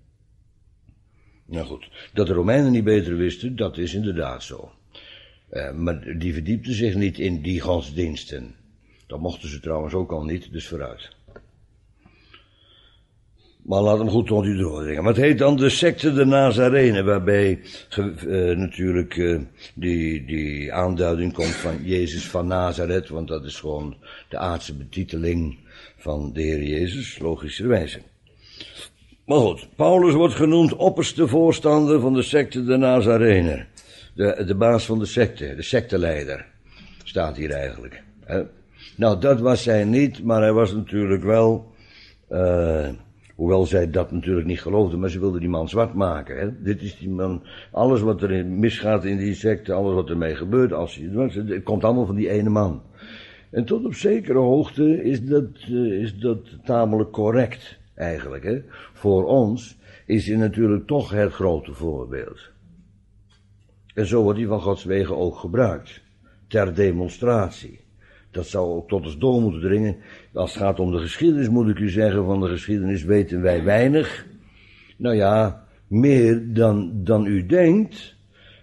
Nou goed, dat de Romeinen niet beter wisten, dat is inderdaad zo. Maar die verdiepten zich niet in die godsdiensten. Dat mochten ze trouwens ook al niet, dus vooruit. Maar laat hem goed tot u doordringen. Maar het heet dan de secte de Nazarenen, waarbij natuurlijk die aanduiding komt van Jezus van Nazareth, want dat is gewoon de aardse betiteling van de Heer Jezus, logischerwijze. Maar goed, Paulus wordt genoemd opperste voorstander van de secte de Nazarenen. De baas van de secte, de secteleider, staat hier eigenlijk. Nou, dat was hij niet, maar hij was natuurlijk wel... Hoewel zij dat natuurlijk niet geloofden, maar ze wilden die man zwart maken. Hè? Dit is die man, alles wat er misgaat in die secte, alles wat ermee gebeurt, het komt allemaal van die ene man. En tot op zekere hoogte is dat tamelijk correct, eigenlijk. Hè? Voor ons is hij natuurlijk toch het grote voorbeeld. En zo wordt hij van Gods wegen ook gebruikt, ter demonstratie. Dat zou ook tot ons door moeten dringen. Als het gaat om de geschiedenis, moet ik u zeggen, van de geschiedenis weten wij weinig. Nou ja, meer dan u denkt,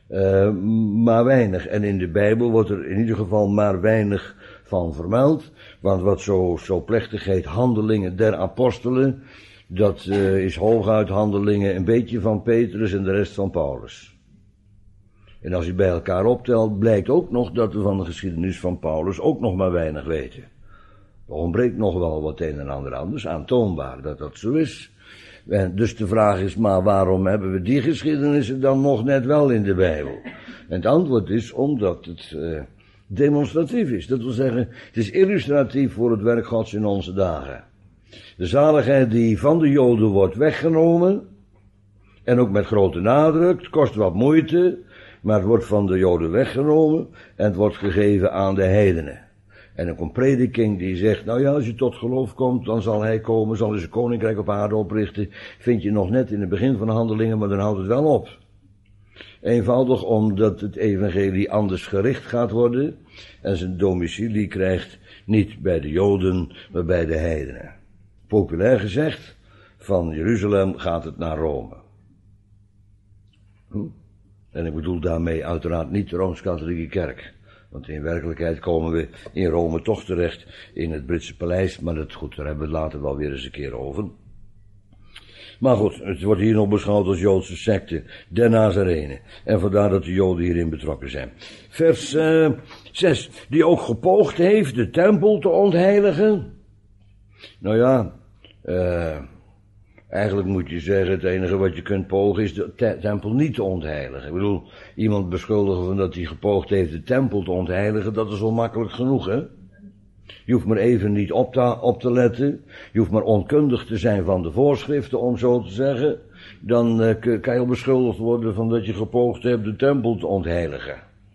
maar weinig. En in de Bijbel wordt er in ieder geval maar weinig van vermeld. Want wat zo plechtig heet Handelingen der Apostelen, dat is hooguit Handelingen een beetje van Petrus en de rest van Paulus. En als u bij elkaar optelt, blijkt ook nog dat we van de geschiedenis van Paulus ook nog maar weinig weten. Er ontbreekt nog wel wat een en ander anders, aantoonbaar dat dat zo is. En dus de vraag is, maar waarom hebben we die geschiedenissen dan nog net wel in de Bijbel? En het antwoord is, omdat het demonstratief is. Dat wil zeggen, het is illustratief voor het werk Gods in onze dagen. De zaligheid die van de Joden wordt weggenomen, en ook met grote nadruk, het kost wat moeite, maar het wordt van de Joden weggenomen en het wordt gegeven aan de heidenen. En ook een prediking die zegt, nou ja, als je tot geloof komt, dan zal hij komen, zal hij zijn koninkrijk op aarde oprichten. Vind je nog net in het begin van de Handelingen, maar dan houdt het wel op. Eenvoudig omdat het evangelie anders gericht gaat worden en zijn domicilie krijgt niet bij de Joden, maar bij de heidenen. Populair gezegd, van Jeruzalem gaat het naar Rome. En ik bedoel daarmee uiteraard niet de Rooms-Katholieke Kerk. Want in werkelijkheid komen we in Rome toch terecht in het Britse paleis. Maar dat goed, daar hebben we het later wel weer eens een keer over. Maar goed, het wordt hier nog beschouwd als Joodse secte, de Nazarenen. En vandaar dat de Joden hierin betrokken zijn. Vers 6. Die ook gepoogd heeft de tempel te ontheiligen. Nou ja, eigenlijk moet je zeggen, het enige wat je kunt pogen is de tempel niet te ontheiligen. Ik bedoel, iemand beschuldigen van dat hij gepoogd heeft de tempel te ontheiligen, dat is wel makkelijk genoeg, hè? Je hoeft maar even niet op te letten, je hoeft maar onkundig te zijn van de voorschriften, om zo te zeggen. Dan kan je al beschuldigd worden van dat je gepoogd hebt de tempel te ontheiligen.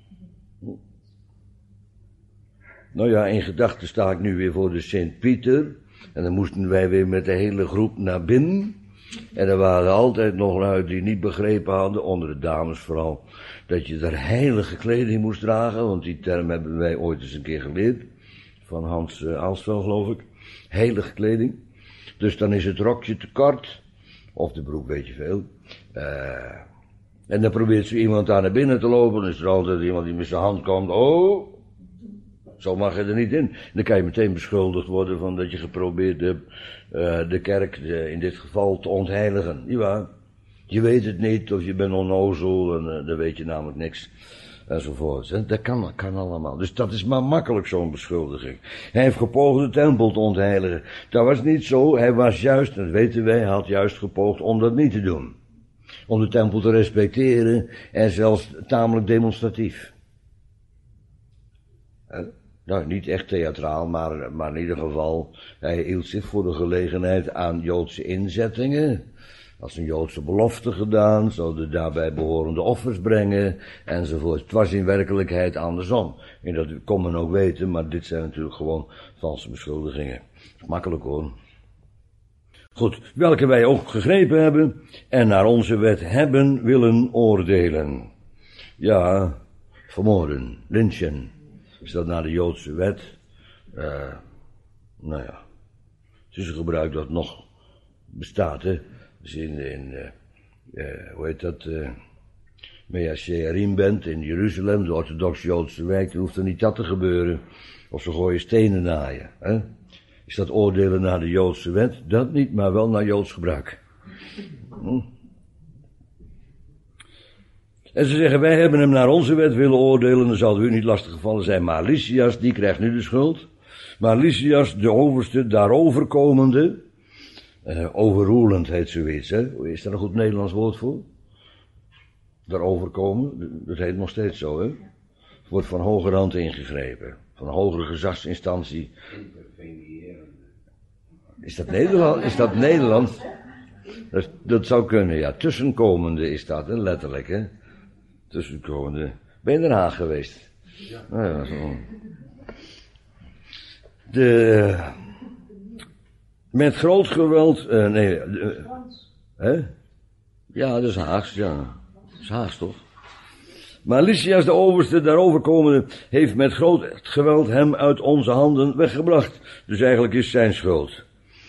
Nou ja, in gedachten sta ik nu weer voor de Sint-Pieter. En dan moesten wij weer met de hele groep naar binnen. En er waren altijd nog lui die niet begrepen hadden, onder de dames vooral, dat je er heilige kleding moest dragen. Want die term hebben wij ooit eens een keer geleerd. Van Hans Aalsveld, geloof ik. Heilige kleding. Dus dan is het rokje te kort. Of de broek, weet je veel. En dan probeert zo iemand daar naar binnen te lopen. Dan is er altijd iemand die met zijn hand komt. Oh, zo mag je er niet in. Dan kan je meteen beschuldigd worden van dat je geprobeerd hebt de kerk in dit geval te ontheiligen. Nietwaar? Je weet het niet, of je bent onnozel en dan weet je namelijk niks. Enzovoort. Dat kan allemaal. Dus dat is maar makkelijk, zo'n beschuldiging. Hij heeft gepoogd de tempel te ontheiligen. Dat was niet zo. Hij was juist, dat weten wij, hij had juist gepoogd om dat niet te doen. Om de tempel te respecteren en zelfs tamelijk demonstratief. Nou, niet echt theatraal, maar in ieder geval, hij hield zich voor de gelegenheid aan Joodse inzettingen. Als een Joodse belofte gedaan, zou de daarbij behorende offers brengen, enzovoort. Het was in werkelijkheid andersom. En dat kon men ook weten, maar dit zijn natuurlijk gewoon valse beschuldigingen. Makkelijk hoor. Goed, welke wij ook gegrepen hebben en naar onze wet hebben willen oordelen. Ja, vermoorden, lynchen. Is dat naar de Joodse wet? Nou ja, het is een gebruik dat nog bestaat, hè. Dus hoe heet dat, Mea Shearim bent in Jeruzalem, de orthodox-Joodse wijk, dan hoeft er niet dat te gebeuren. Of ze gooien stenen naar je, hè. Is dat oordelen naar de Joodse wet? Dat niet, maar wel naar Joods gebruik. En ze zeggen, wij hebben hem naar onze wet willen oordelen, dan zal het u niet lastig gevallen zijn. Maar Lysias, die krijgt nu de schuld. Maar Lysias, de overste, daarover komende, overrulend heet zoiets, hè. Is daar een goed Nederlands woord voor? Daarover komen, dat heet nog steeds zo, hè. Het wordt van hogerhand ingegrepen. Van een hogere gezagsinstantie. Is dat Nederland? Is dat Nederlands? Dat zou kunnen, ja. Tussenkomende is dat, hè, letterlijk, hè. Tussenkomende. Ben je in Den Haag geweest? Ja. Nou ja, zo. Met groot geweld, hè? Ja, dat is Haags, ja. Dat is Haags, toch? Maar Lysias, de overste, daarover komende, heeft met groot geweld hem uit onze handen weggebracht. Dus eigenlijk is zijn schuld.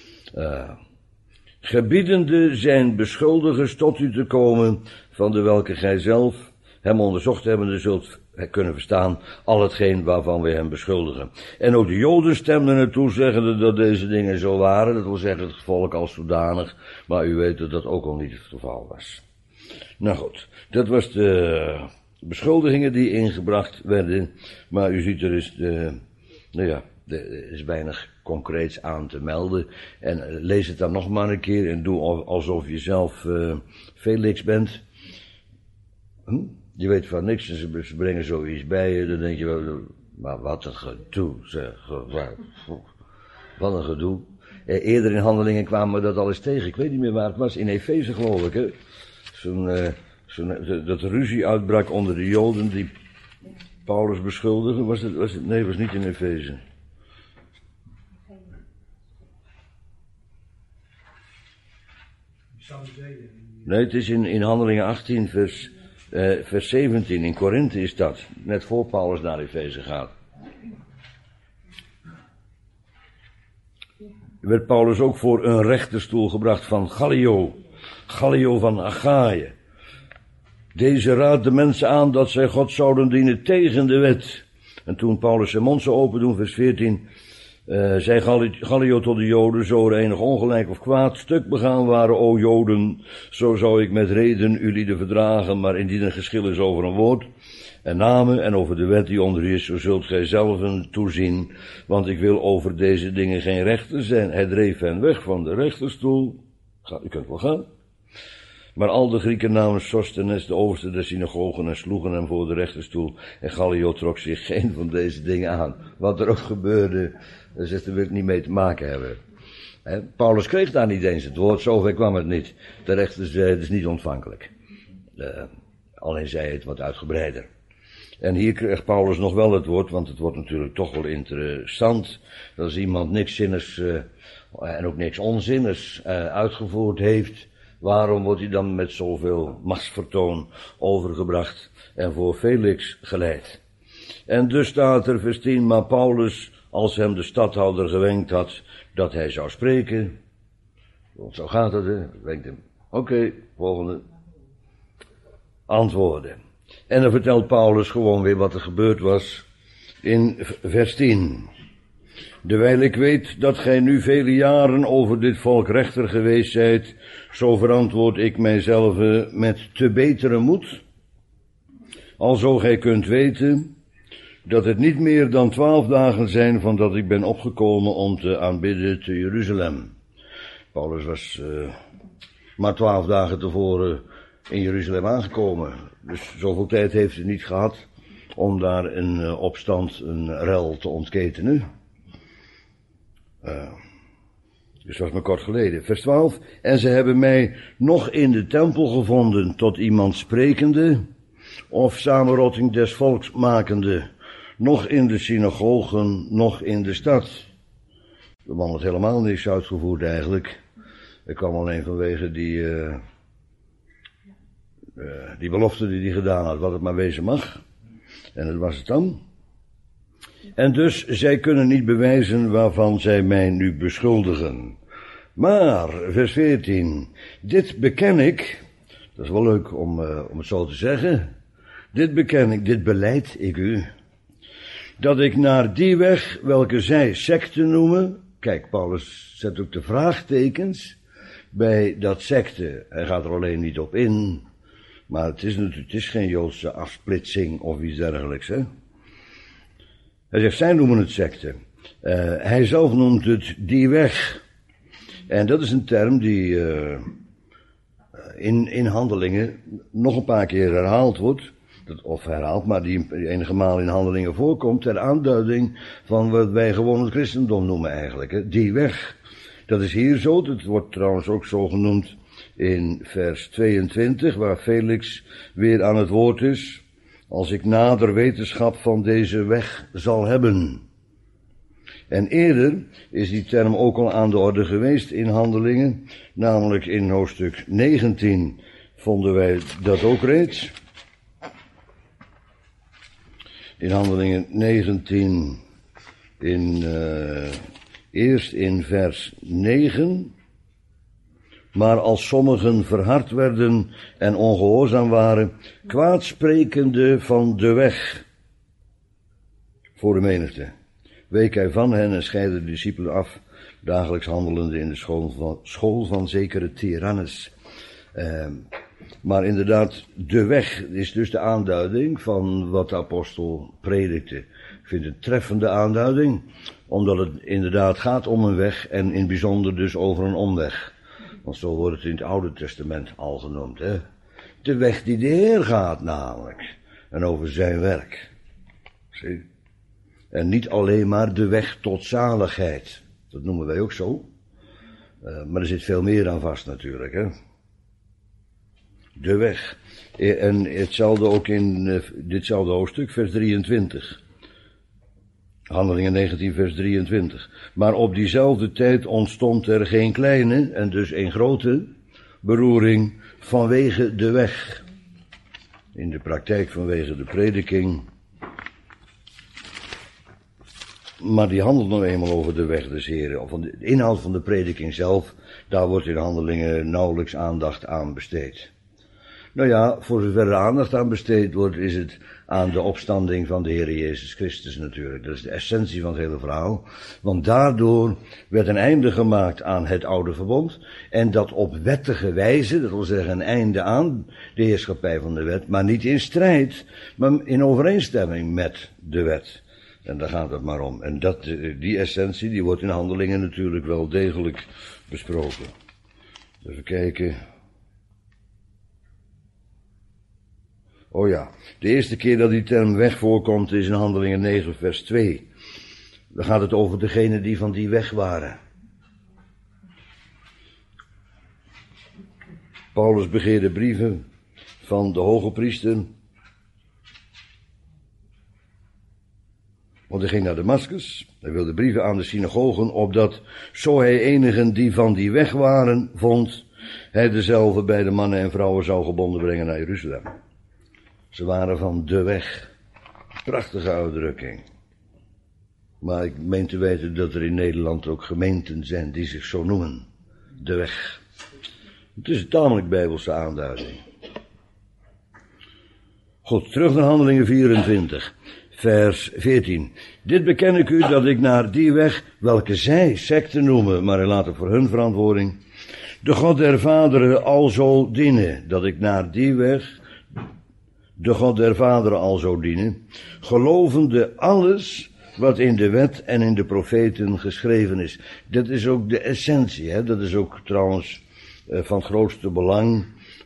Gebiedende zijn beschuldigers tot u te komen, van de welke gij zelf hem onderzocht hebbende zult kunnen verstaan, al hetgeen waarvan wij hem beschuldigen. En ook de Joden stemden ertoe, zeggende dat deze dingen zo waren, dat wil zeggen het volk als zodanig, maar u weet dat dat ook al niet het geval was. Nou goed, dat was de beschuldigingen die ingebracht werden, maar u ziet er is er is weinig concreets aan te melden. En lees het dan nog maar een keer en doe alsof je zelf Felix bent. Je weet van niks en ze brengen zoiets bij je, dan denk je wel, maar wat een gedoe, zeg. Wat een gedoe. Eerder in Handelingen kwamen we dat al eens tegen, ik weet niet meer waar het was, in Efeze geloof ik, hè. Dat er ruzie uitbrak onder de Joden die Paulus beschuldigen, was het? Nee, het was niet in Efeze. Nee, het is in Handelingen 18 vers 17, in Korinthe is dat, net voor Paulus naar Efeze gaat. Werd Paulus ook voor een rechterstoel gebracht van Gallio van Achaïe. Deze raadt de mensen aan dat zij God zouden dienen tegen de wet. En toen Paulus zijn mond zou open doen, vers 14, zei Gallio tot de Joden, zo er enig ongelijk of kwaad stuk begaan waren, o Joden, zo zou ik met reden ulieden verdragen, maar indien er geschil is over een woord en namen en over de wet die onder u is, zo zult gij zelven toezien, want ik wil over deze dingen geen rechter zijn. Hij dreef hen weg van de rechterstoel. U kunt wel gaan. Maar al de Grieken namen Sosthenes, de overste der synagogen, en sloegen hem voor de rechterstoel. En Gallio trok zich geen van deze dingen aan. Wat er ook gebeurde, daar wil ik niet mee te maken hebben. Paulus kreeg daar niet eens het woord, zover kwam het niet. De rechter zei, het is niet ontvankelijk. Alleen zei het wat uitgebreider. En hier kreeg Paulus nog wel het woord, want het wordt natuurlijk toch wel interessant. Als iemand niks zinnigs en ook niks onzinnigs uitgevoerd heeft, waarom wordt hij dan met zoveel machtsvertoon overgebracht en voor Felix geleid? En dus staat er vers 10, maar Paulus, als hem de stadhouder gewenkt had dat hij zou spreken, want zo gaat het, hè, wenkt hem. Oké, volgende. Antwoorden. En dan vertelt Paulus gewoon weer wat er gebeurd was in vers 10. Dewijl ik weet dat gij nu vele jaren over dit volk rechter geweest zijt, zo verantwoord ik mijzelf met te betere moed. Alzo gij kunt weten dat het niet meer dan 12 dagen zijn van dat ik ben opgekomen om te aanbidden te Jeruzalem. Paulus was maar 12 dagen tevoren in Jeruzalem aangekomen. Dus zoveel tijd heeft hij niet gehad om daar een opstand, een rel te ontketenen. Dus dat was maar kort geleden. Vers 12. En ze hebben mij nog in de tempel gevonden tot iemand sprekende, of samenrotting des volks makende, nog in de synagogen, nog in de stad. De man had helemaal niks uitgevoerd eigenlijk. Ik kwam alleen vanwege die belofte die hij gedaan had, wat het maar wezen mag. En dat was het dan. En dus, zij kunnen niet bewijzen waarvan zij mij nu beschuldigen. Maar, vers 14, dit beken ik, dat is wel leuk om het zo te zeggen, dit beken ik, dit belijd ik u, dat ik naar die weg, welke zij secte noemen, kijk, Paulus zet ook de vraagtekens bij dat secte, hij gaat er alleen niet op in, maar het is geen Joodse afsplitsing of iets dergelijks, hè. Hij zegt, zij noemen het secte. Hij zelf noemt het die weg. En dat is een term die in Handelingen nog een paar keer herhaald wordt. Of herhaald, maar die enige maal in Handelingen voorkomt. Ter aanduiding van wat wij gewoon het christendom noemen eigenlijk. Hè? Die weg. Dat is hier zo. Dat wordt trouwens ook zo genoemd in vers 22. Waar Felix weer aan het woord is. Als ik nader wetenschap van deze weg zal hebben. En eerder is die term ook al aan de orde geweest in Handelingen. Namelijk in hoofdstuk 19 vonden wij dat ook reeds. In Handelingen 19, eerst in vers 9. Maar als sommigen verhard werden en ongehoorzaam waren, kwaadsprekende van de weg voor de menigte, week hij van hen en scheidde de discipelen af, dagelijks handelende in de school van zekere Tyrannus. Maar inderdaad, de weg is dus de aanduiding van wat de apostel predikte. Ik vind het een treffende aanduiding, omdat het inderdaad gaat om een weg en in het bijzonder dus over een omweg. Want zo wordt het in het Oude Testament al genoemd, hè. De weg die de Heer gaat namelijk. En over zijn werk. Zie? En niet alleen maar de weg tot zaligheid. Dat noemen wij ook zo. Maar er zit veel meer aan vast natuurlijk, hè. De weg. En hetzelfde ook in ditzelfde hoofdstuk, vers 23. Handelingen 19 vers 23. Maar op diezelfde tijd ontstond er geen kleine, en dus een grote, beroering vanwege de weg. In de praktijk vanwege de prediking. Maar die handelt nog eenmaal over de weg des Heren. Of de inhoud van de prediking zelf, daar wordt in Handelingen nauwelijks aandacht aan besteed. Nou ja, voor zover er aandacht aan besteed wordt, is het aan de opstanding van de Heer Jezus Christus natuurlijk. Dat is de essentie van het hele verhaal. Want daardoor werd een einde gemaakt aan het oude verbond. En dat op wettige wijze, dat wil zeggen een einde aan de heerschappij van de wet. Maar niet in strijd, maar in overeenstemming met de wet. En daar gaat het maar om. En die essentie, die wordt in Handelingen natuurlijk wel degelijk besproken. Even kijken. Oh ja, de eerste keer dat die term weg voorkomt is in Handelingen 9 vers 2. Dan gaat het over degenen die van die weg waren. Paulus begeerde brieven van de hoge priester. Want hij ging naar Damaskus. Hij wilde brieven aan de synagogen, opdat, zo hij enigen die van die weg waren, vond, hij dezelfde bij de mannen en vrouwen zou gebonden brengen naar Jeruzalem. Ze waren van de weg. Prachtige uitdrukking. Maar ik meen te weten dat er in Nederland ook gemeenten zijn die zich zo noemen. De weg. Het is een tamelijk bijbelse aanduiding. Goed, terug naar Handelingen 24, vers 14. Dit beken ik u dat ik naar die weg, welke zij secte noemen, maar hij laat het voor hun verantwoording, de God der vaderen alzo dienen. Dat ik naar die weg de God der vaderen alzo dienen, gelovende alles wat in de wet en in de profeten geschreven is. Dat is ook de essentie, hè? Dat is ook trouwens van het grootste belang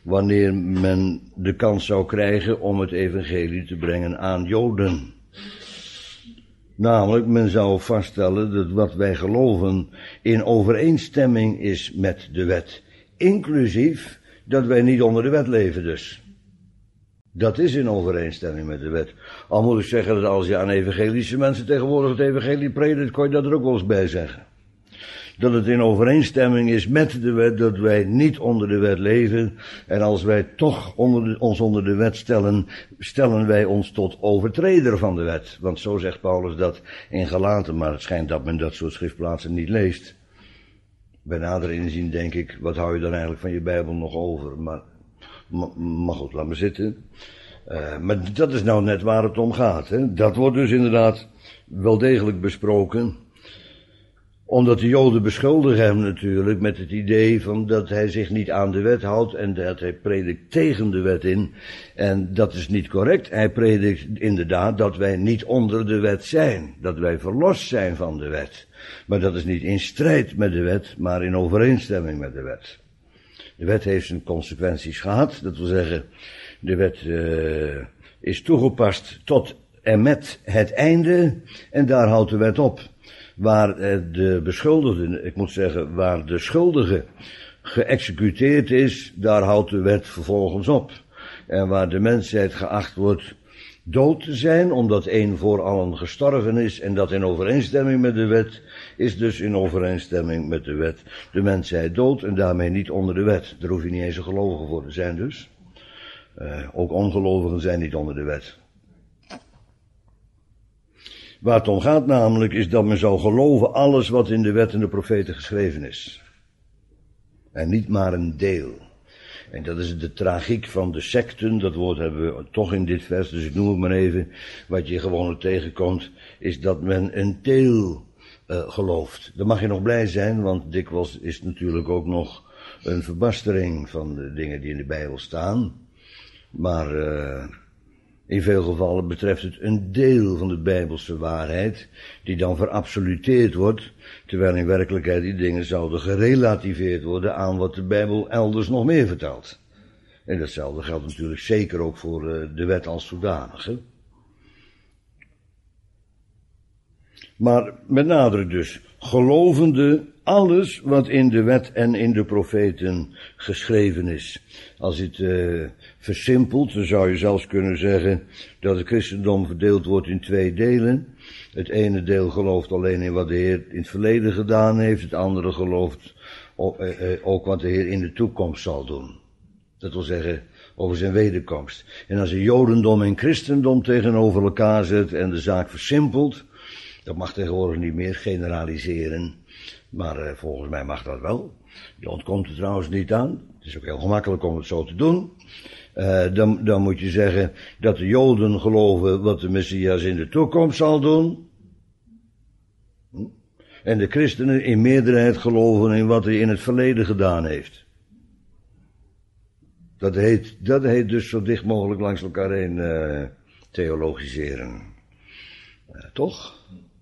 wanneer men de kans zou krijgen om het evangelie te brengen aan Joden. Namelijk, men zou vaststellen dat wat wij geloven in overeenstemming is met de wet. Inclusief dat wij niet onder de wet leven dus. Dat is in overeenstemming met de wet. Al moet ik zeggen dat als je aan evangelische mensen tegenwoordig het evangelie predikt, kon je dat er ook wel eens bij zeggen. Dat het in overeenstemming is met de wet, dat wij niet onder de wet leven. En als wij toch ons onder de wet stellen, stellen wij ons tot overtreder van de wet. Want zo zegt Paulus dat in Galaten, maar het schijnt dat men dat soort schriftplaatsen niet leest. Bij nader inzien denk ik, wat hou je dan eigenlijk van je Bijbel nog over? Maar goed, laat maar zitten. Maar dat is nou net waar het om gaat. Hè? Dat wordt dus inderdaad wel degelijk besproken. Omdat de Joden beschuldigen hem natuurlijk met het idee van dat hij zich niet aan de wet houdt en dat hij predikt tegen de wet in. En dat is niet correct. Hij predikt inderdaad dat wij niet onder de wet zijn. Dat wij verlost zijn van de wet. Maar dat is niet in strijd met de wet, maar in overeenstemming met de wet. De wet heeft zijn consequenties gehad. Dat wil zeggen, de wet is toegepast tot en met het einde. En daar houdt de wet op. Waar de beschuldigde, ik moet zeggen, waar de schuldige geëxecuteerd is, daar houdt de wet vervolgens op. En waar de mensheid geacht wordt dood te zijn, omdat één voor allen gestorven is, en dat in overeenstemming met de wet, is dus in overeenstemming met de wet de mensheid dood en daarmee niet onder de wet. Daar hoef je niet eens een gelovige voor te zijn dus. Ook ongelovigen zijn niet onder de wet. Waar het om gaat namelijk is dat men zou geloven alles wat in de wet en de profeten geschreven is. En niet maar een deel. En dat is de tragiek van de secten, dat woord hebben we toch in dit vers, dus ik noem het maar even. Wat je gewoon tegenkomt, is dat men een deel gelooft. Dan mag je nog blij zijn, want dikwijls is het natuurlijk ook nog een verbastering van de dingen die in de Bijbel staan. Maar in veel gevallen betreft het een deel van de Bijbelse waarheid, die dan verabsoluteerd wordt, terwijl in werkelijkheid die dingen zouden gerelativeerd worden aan wat de Bijbel elders nog meer vertelt. En datzelfde geldt natuurlijk zeker ook voor de wet als zodanige. Maar met nadruk dus, gelovende alles wat in de wet en in de profeten geschreven is. Als je het versimpelt, dan zou je zelfs kunnen zeggen dat het christendom verdeeld wordt in twee delen. Het ene deel gelooft alleen in wat de Heer in het verleden gedaan heeft, het andere gelooft ook wat de Heer in de toekomst zal doen. Dat wil zeggen, over zijn wederkomst. En als je jodendom en christendom tegenover elkaar zet en de zaak versimpelt, dat mag tegenwoordig niet meer generaliseren, maar volgens mij mag dat wel. Je ontkomt er trouwens niet aan. Het is ook heel gemakkelijk om het zo te doen. Dan moet je zeggen dat de Joden geloven wat de Messias in de toekomst zal doen. En de christenen in meerderheid geloven in wat hij in het verleden gedaan heeft. Dat heet dus zo dicht mogelijk langs elkaar heen theologiseren. Toch?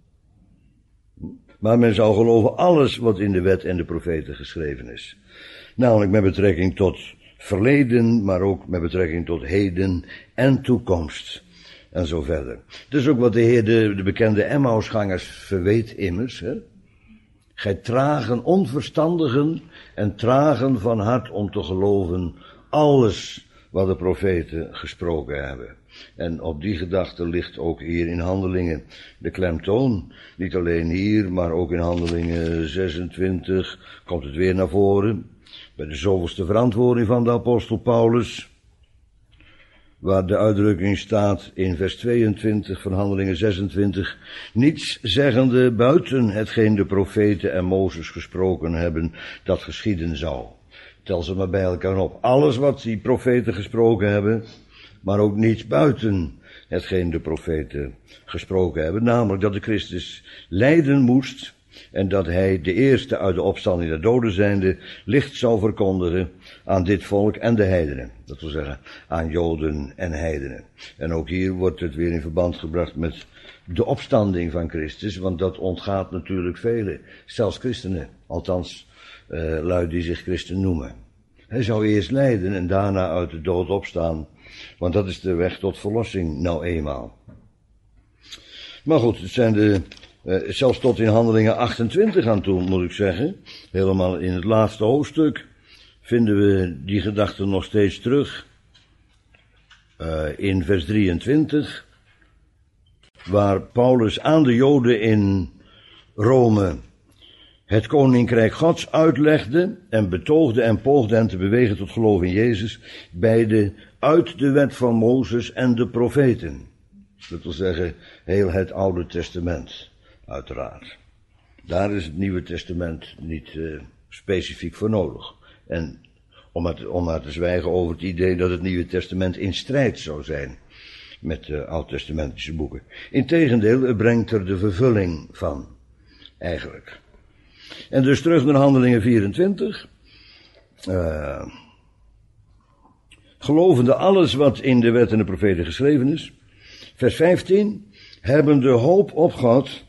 Maar men zou geloven alles wat in de wet en de profeten geschreven is. Namelijk met betrekking tot verleden, maar ook met betrekking tot heden en toekomst. En zo verder. Dat is ook wat de Heer de bekende Emmausgangers verweet immers. Hè? Gij tragen onverstandigen en tragen van hart om te geloven alles wat de profeten gesproken hebben. En op die gedachte ligt ook hier in Handelingen de klemtoon. Niet alleen hier, maar ook in Handelingen 26 komt het weer naar voren. Bij de zoveelste verantwoording van de apostel Paulus. Waar de uitdrukking staat in vers 22 van Handelingen 26. Niets zeggende buiten hetgeen de profeten en Mozes gesproken hebben, dat geschieden zou. Tel ze maar bij elkaar op. Alles wat die profeten gesproken hebben, maar ook niets buiten hetgeen de profeten gesproken hebben. Namelijk dat de Christus lijden moest en dat hij de eerste uit de opstanding der doden zijnde licht zou verkondigen aan dit volk en de heidenen. Dat wil zeggen aan Joden en heidenen. En ook hier wordt het weer in verband gebracht met de opstanding van Christus, want dat ontgaat natuurlijk velen, zelfs christenen, althans lui die zich christen noemen. Hij zou eerst lijden en daarna uit de dood opstaan. Want dat is de weg tot verlossing nou eenmaal. Maar goed, het zijn zelfs tot in Handelingen 28 aan toe, moet ik zeggen. Helemaal in het laatste hoofdstuk vinden we die gedachten nog steeds terug. In vers 23, waar Paulus aan de Joden in Rome het koninkrijk Gods uitlegde en betoogde en poogde hen te bewegen tot geloof in Jezus, beide uit de wet van Mozes en de profeten. Dat wil zeggen, heel het Oude Testament, uiteraard. Daar is het Nieuwe Testament niet specifiek voor nodig. En om maar te zwijgen over het idee dat het Nieuwe Testament in strijd zou zijn met de Oud-testamentische boeken. Integendeel, het brengt er de vervulling van, eigenlijk. En dus terug naar Handelingen 24. Gelovende alles wat in de wet en de profeten geschreven is. Vers 15. Hebben de hoop op God,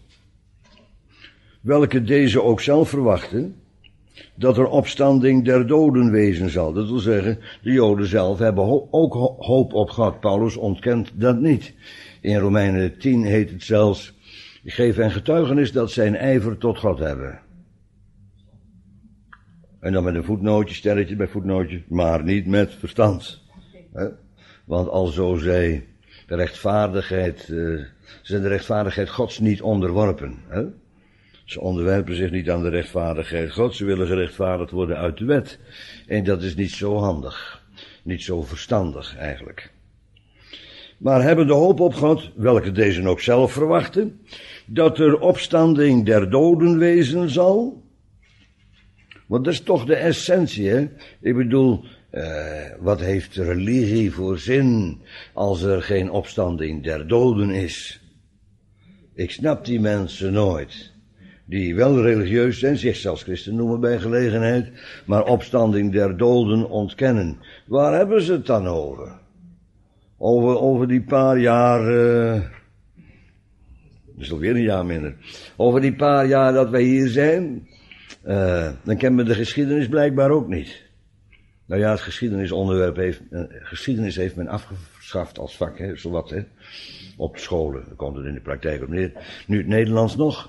welke deze ook zelf verwachten, dat er opstanding der doden wezen zal. Dat wil zeggen, de Joden zelf hebben ook hoop op God. Paulus ontkent dat niet. In Romeinen 10 heet het zelfs, geef hen getuigenis dat zij een ijver tot God hebben. En dan met een voetnootje, sterretje bij voetnootje, maar niet met verstand. Want alzo zij de rechtvaardigheid, zijn de rechtvaardigheid Gods niet onderworpen. Ze onderwerpen zich niet aan de rechtvaardigheid Gods, ze willen gerechtvaardigd worden uit de wet. En dat is niet zo handig, niet zo verstandig eigenlijk. Maar hebben de hoop op God, welke deze ook zelf verwachten, dat er opstanding der doden wezen zal. Want dat is toch de essentie, hè? Ik bedoel, wat heeft religie voor zin als er geen opstanding der doden is? Ik snap die mensen nooit. Die wel religieus zijn, zichzelf christen noemen bij gelegenheid, maar opstanding der doden ontkennen. Waar hebben ze het dan over? Over die paar jaar, dat is alweer een jaar minder. Over die paar jaar dat wij hier zijn, dan kennen we de geschiedenis blijkbaar ook niet. Nou ja, het geschiedenis heeft men afgeschaft als vak, hè, zowat, hè. Op scholen, daar komt het in de praktijk op neer. Nu het Nederlands nog.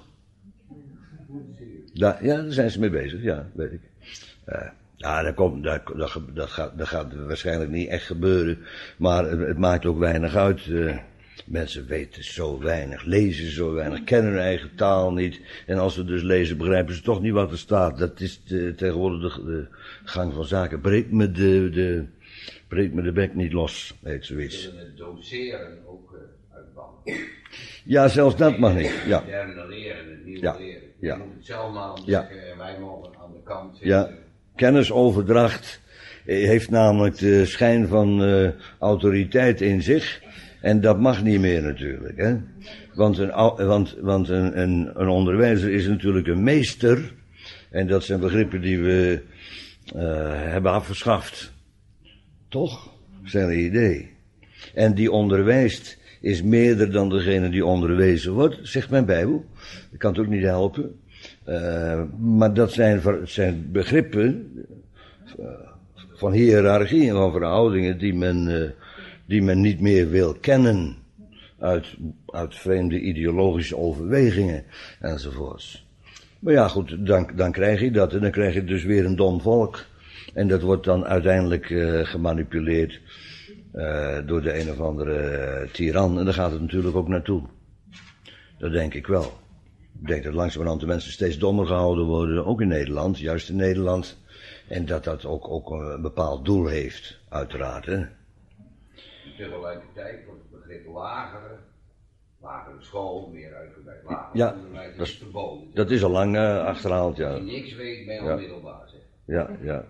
Ja, daar zijn ze mee bezig, ja, weet ik. Ja, dat gaat waarschijnlijk niet echt gebeuren, maar het maakt ook weinig uit. Mensen weten zo weinig, lezen zo weinig, kennen hun eigen taal niet. En als ze dus lezen, begrijpen ze toch niet wat er staat. Dat is tegenwoordig de gang van zaken. Breek me de bek niet los, heet zoiets. Ze willen het doseren ook uitbannen. Ja, zelfs dat mag niet. Ja. Het moderne leren, het nieuwe Ja. leren. Ja. Je moet het zelf maar Ja. ontdekken en wij mogen aan de kant zitten. Ja, kennisoverdracht heeft namelijk de schijn van autoriteit in zich. En dat mag niet meer natuurlijk, hè. Want een onderwijzer is natuurlijk een meester. En dat zijn begrippen die we hebben afgeschaft. Toch? Zijn een idee. En die onderwijst is meerder dan degene die onderwezen wordt, zegt mijn Bijbel. Ik kan het ook niet helpen. Maar dat zijn begrippen van hiërarchie en van verhoudingen die men niet meer wil kennen uit vreemde ideologische overwegingen enzovoorts. Maar ja, goed, dan krijg je dat en dan krijg je dus weer een dom volk. En dat wordt dan uiteindelijk gemanipuleerd door de een of andere tiran. En daar gaat het natuurlijk ook naartoe. Dat denk ik wel. Ik denk dat langzamerhand de mensen steeds dommer gehouden worden, ook in Nederland, juist in Nederland. En dat ook een bepaald doel heeft, uiteraard, hè. Tegelijkertijd wordt het begrip lagere school, meer uitgebreid lager Ja, onderwijs, dat is verboden. Dat is al lang achterhaald, ja. Als je niks weet, ben je Ja. al middelbaar, zeg. Ja.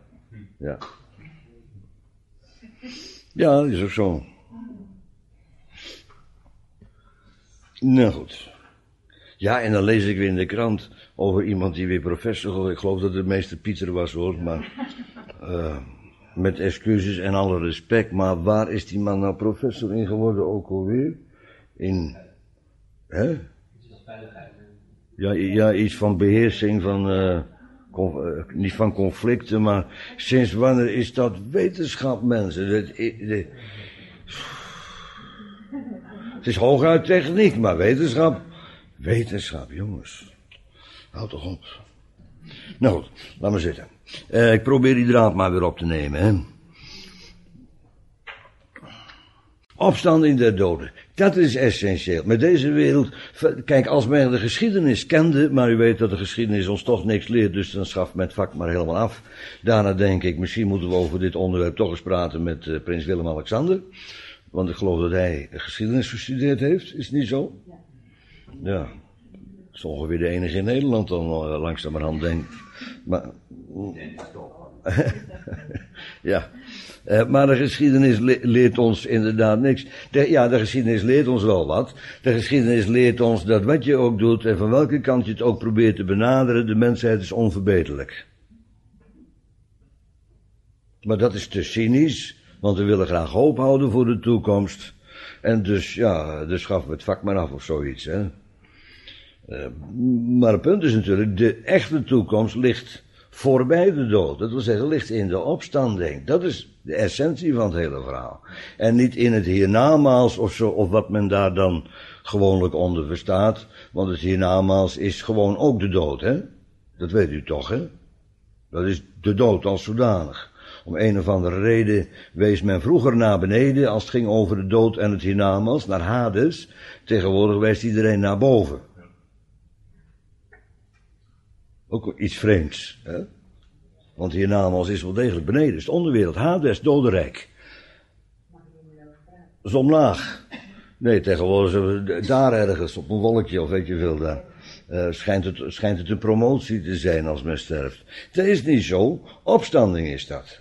Ja, dat is ook zo. Nou goed. Ja, en dan lees ik weer in de krant over iemand die weer professor, ik geloof dat het meester Pieter was hoor, maar met excuses en alle respect, maar waar is die man nou professor in geworden ook alweer? Hè? Ja, iets van beheersing van, niet van conflicten, maar sinds wanneer is dat wetenschap, mensen? Het is hooguit techniek, maar wetenschap, jongens. Houd toch op. Nou goed, laat maar zitten. Ik probeer die draad maar weer op te nemen, hè. Opstanding der doden. Dat is essentieel. Met deze wereld, kijk, als men de geschiedenis kende, maar u weet dat de geschiedenis ons toch niks leert, dus dan schaft men het vak maar helemaal af. Daarna denk ik, misschien moeten we over dit onderwerp toch eens praten met prins Willem-Alexander. Want ik geloof dat hij geschiedenis gestudeerd heeft, is het niet zo? Ja. Dat is ongeveer de enige in Nederland dan langzamerhand denk. Maar... ja. Maar de geschiedenis leert ons inderdaad niks. De geschiedenis leert ons wel wat. De geschiedenis leert ons dat wat je ook doet en van welke kant je het ook probeert te benaderen, de mensheid is onverbeterlijk. Maar dat is te cynisch, want we willen graag hoop houden voor de toekomst. En dus schaffen we het vak maar af of zoiets, hè. Maar het punt is natuurlijk, de echte toekomst ligt voorbij de dood. Dat wil zeggen, ligt in de opstanding. Dat is de essentie van het hele verhaal. En niet in het hiernamaals of zo, of wat men daar dan gewoonlijk onder verstaat. Want het hiernamaals is gewoon ook de dood, hè. Dat weet u toch, hè. Dat is de dood als zodanig. Om een of andere reden wees men vroeger naar beneden als het ging over de dood en het hiernamaals, naar Hades. Tegenwoordig wijst iedereen naar boven. Ook iets vreemds, hè? Want hiernamaals is wel degelijk beneden. Het is de onderwereld, Hades, dodenrijk. Dat is omlaag. Nee, tegenwoordig daar ergens op een wolkje of weet je veel daar. Schijnt het een promotie te zijn als men sterft. Dat is niet zo. Opstanding is dat.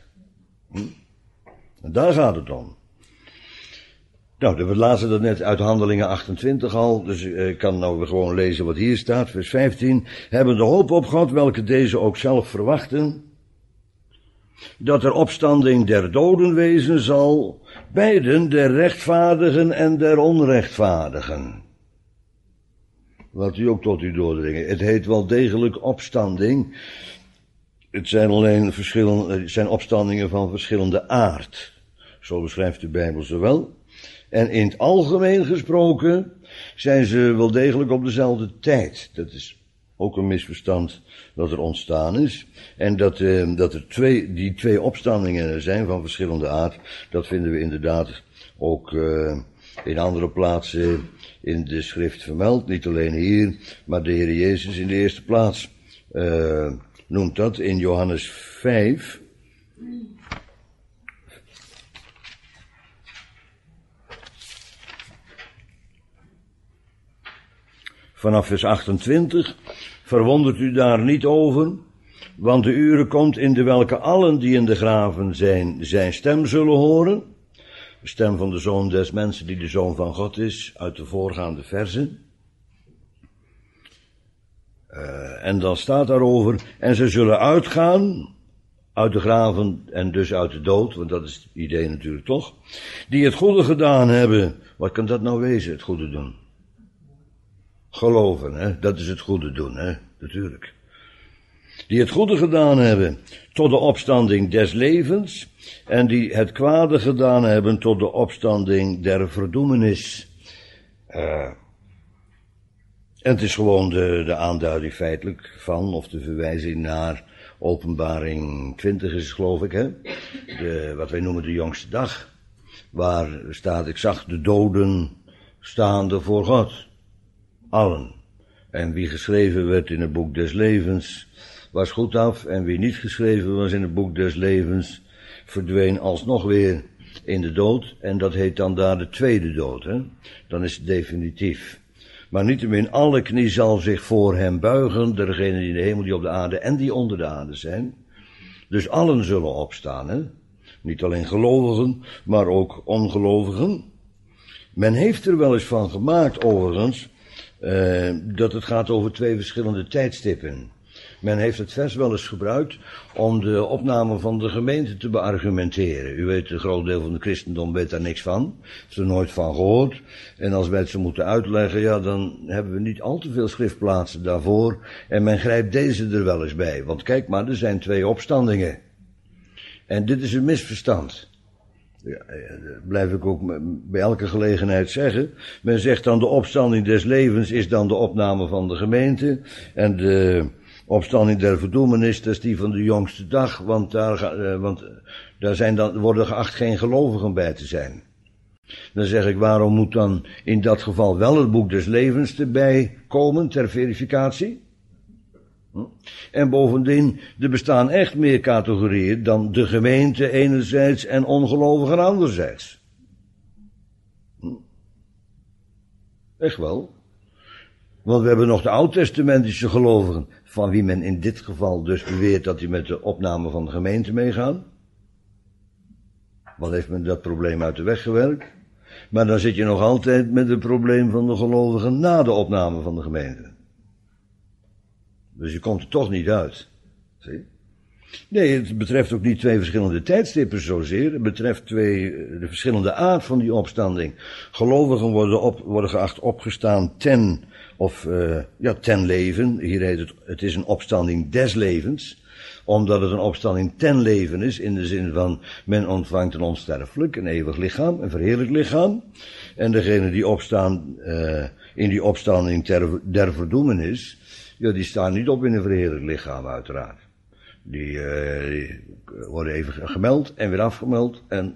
En daar gaat het om. Nou, we lazen dat net uit Handelingen 28 al, dus ik kan nou weer gewoon lezen wat hier staat, vers 15. Hebben de hoop op God, welke deze ook zelf verwachten, dat er opstanding der doden wezen zal, beiden der rechtvaardigen en der onrechtvaardigen. Laat u ook tot u doordringen. Het heet wel degelijk opstanding. Het zijn opstandingen van verschillende aard. Zo beschrijft de Bijbel ze wel. En in het algemeen gesproken zijn ze wel degelijk op dezelfde tijd. Dat is ook een misverstand dat er ontstaan is. En dat er die twee opstandingen zijn van verschillende aard, dat vinden we inderdaad ook in andere plaatsen in de schrift vermeld. Niet alleen hier, maar de Heer Jezus in de eerste plaats noemt dat in Johannes 5. Vanaf vers 28, verwondert u daar niet over, want de uren komt in de welke allen die in de graven zijn stem zullen horen. De stem van de Zoon des Mensen die de Zoon van God is, uit de voorgaande verzen. En dan staat daarover, en ze zullen uitgaan uit de graven en dus uit de dood, want dat is het idee natuurlijk toch, die het goede gedaan hebben. Wat kan dat nou wezen, het goede doen? Geloven, hè, dat is het goede doen, hè, natuurlijk. Die het goede gedaan hebben tot de opstanding des levens, en die het kwade gedaan hebben tot de opstanding der verdoemenis. En het is gewoon de aanduiding feitelijk van, of de verwijzing naar Openbaring 20 is, geloof ik, hè. Wat wij noemen de jongste dag. Waar staat, ik zag de doden staande voor God. Allen. En wie geschreven werd in het boek des levens, was goed af. En wie niet geschreven was in het boek des levens, verdween alsnog weer in de dood. En dat heet dan daar de tweede dood, hè. Dan is het definitief. Maar niettemin, alle knie zal zich voor hem buigen, degenen die in de hemel, die op de aarde en die onder de aarde zijn. Dus allen zullen opstaan, hè. Niet alleen gelovigen, maar ook ongelovigen. Men heeft er wel eens van gemaakt, overigens, dat het gaat over twee verschillende tijdstippen. Men heeft het vers wel eens gebruikt om de opname van de gemeente te beargumenteren. U weet, een groot deel van de christendom weet daar niks van. Heeft er nooit van gehoord. En als wij het ze moeten uitleggen, ja, dan hebben we niet al te veel schriftplaatsen daarvoor. En men grijpt deze er wel eens bij. Want kijk maar, er zijn 2 opstandingen. En dit is een misverstand. Ja, dat blijf ik ook bij elke gelegenheid zeggen. Men zegt dan de opstanding des levens is dan de opname van de gemeente. En de opstanding der verdoemenis, dat is die van de jongste dag. Want daar zijn dan, worden geacht geen gelovigen bij te zijn. Dan zeg ik, waarom moet dan in dat geval wel het boek des levens erbij komen ter verificatie? En bovendien, er bestaan echt meer categorieën dan de gemeente enerzijds en ongelovigen anderzijds. Echt wel. Want we hebben nog de oud-testamentische gelovigen, van wie men in dit geval dus beweert dat die met de opname van de gemeente meegaan. Wat heeft men dat probleem uit de weg gewerkt? Maar dan zit je nog altijd met het probleem van de gelovigen na de opname van de gemeente. Dus je komt er toch niet uit. Zie? Nee, het betreft ook niet 2 verschillende tijdstippen zozeer. Het betreft de verschillende aard van die opstanding. Gelovigen worden geacht opgestaan ten leven. Hier heet het is een opstanding des levens. Omdat het een opstanding ten leven is, in de zin van men ontvangt een onsterfelijk, een eeuwig lichaam, een verheerlijk lichaam. En degenen die opstaan in die opstanding der verdoemenis, ja, die staan niet op in een verheerlijk lichaam, uiteraard. Die worden even gemeld en weer afgemeld. En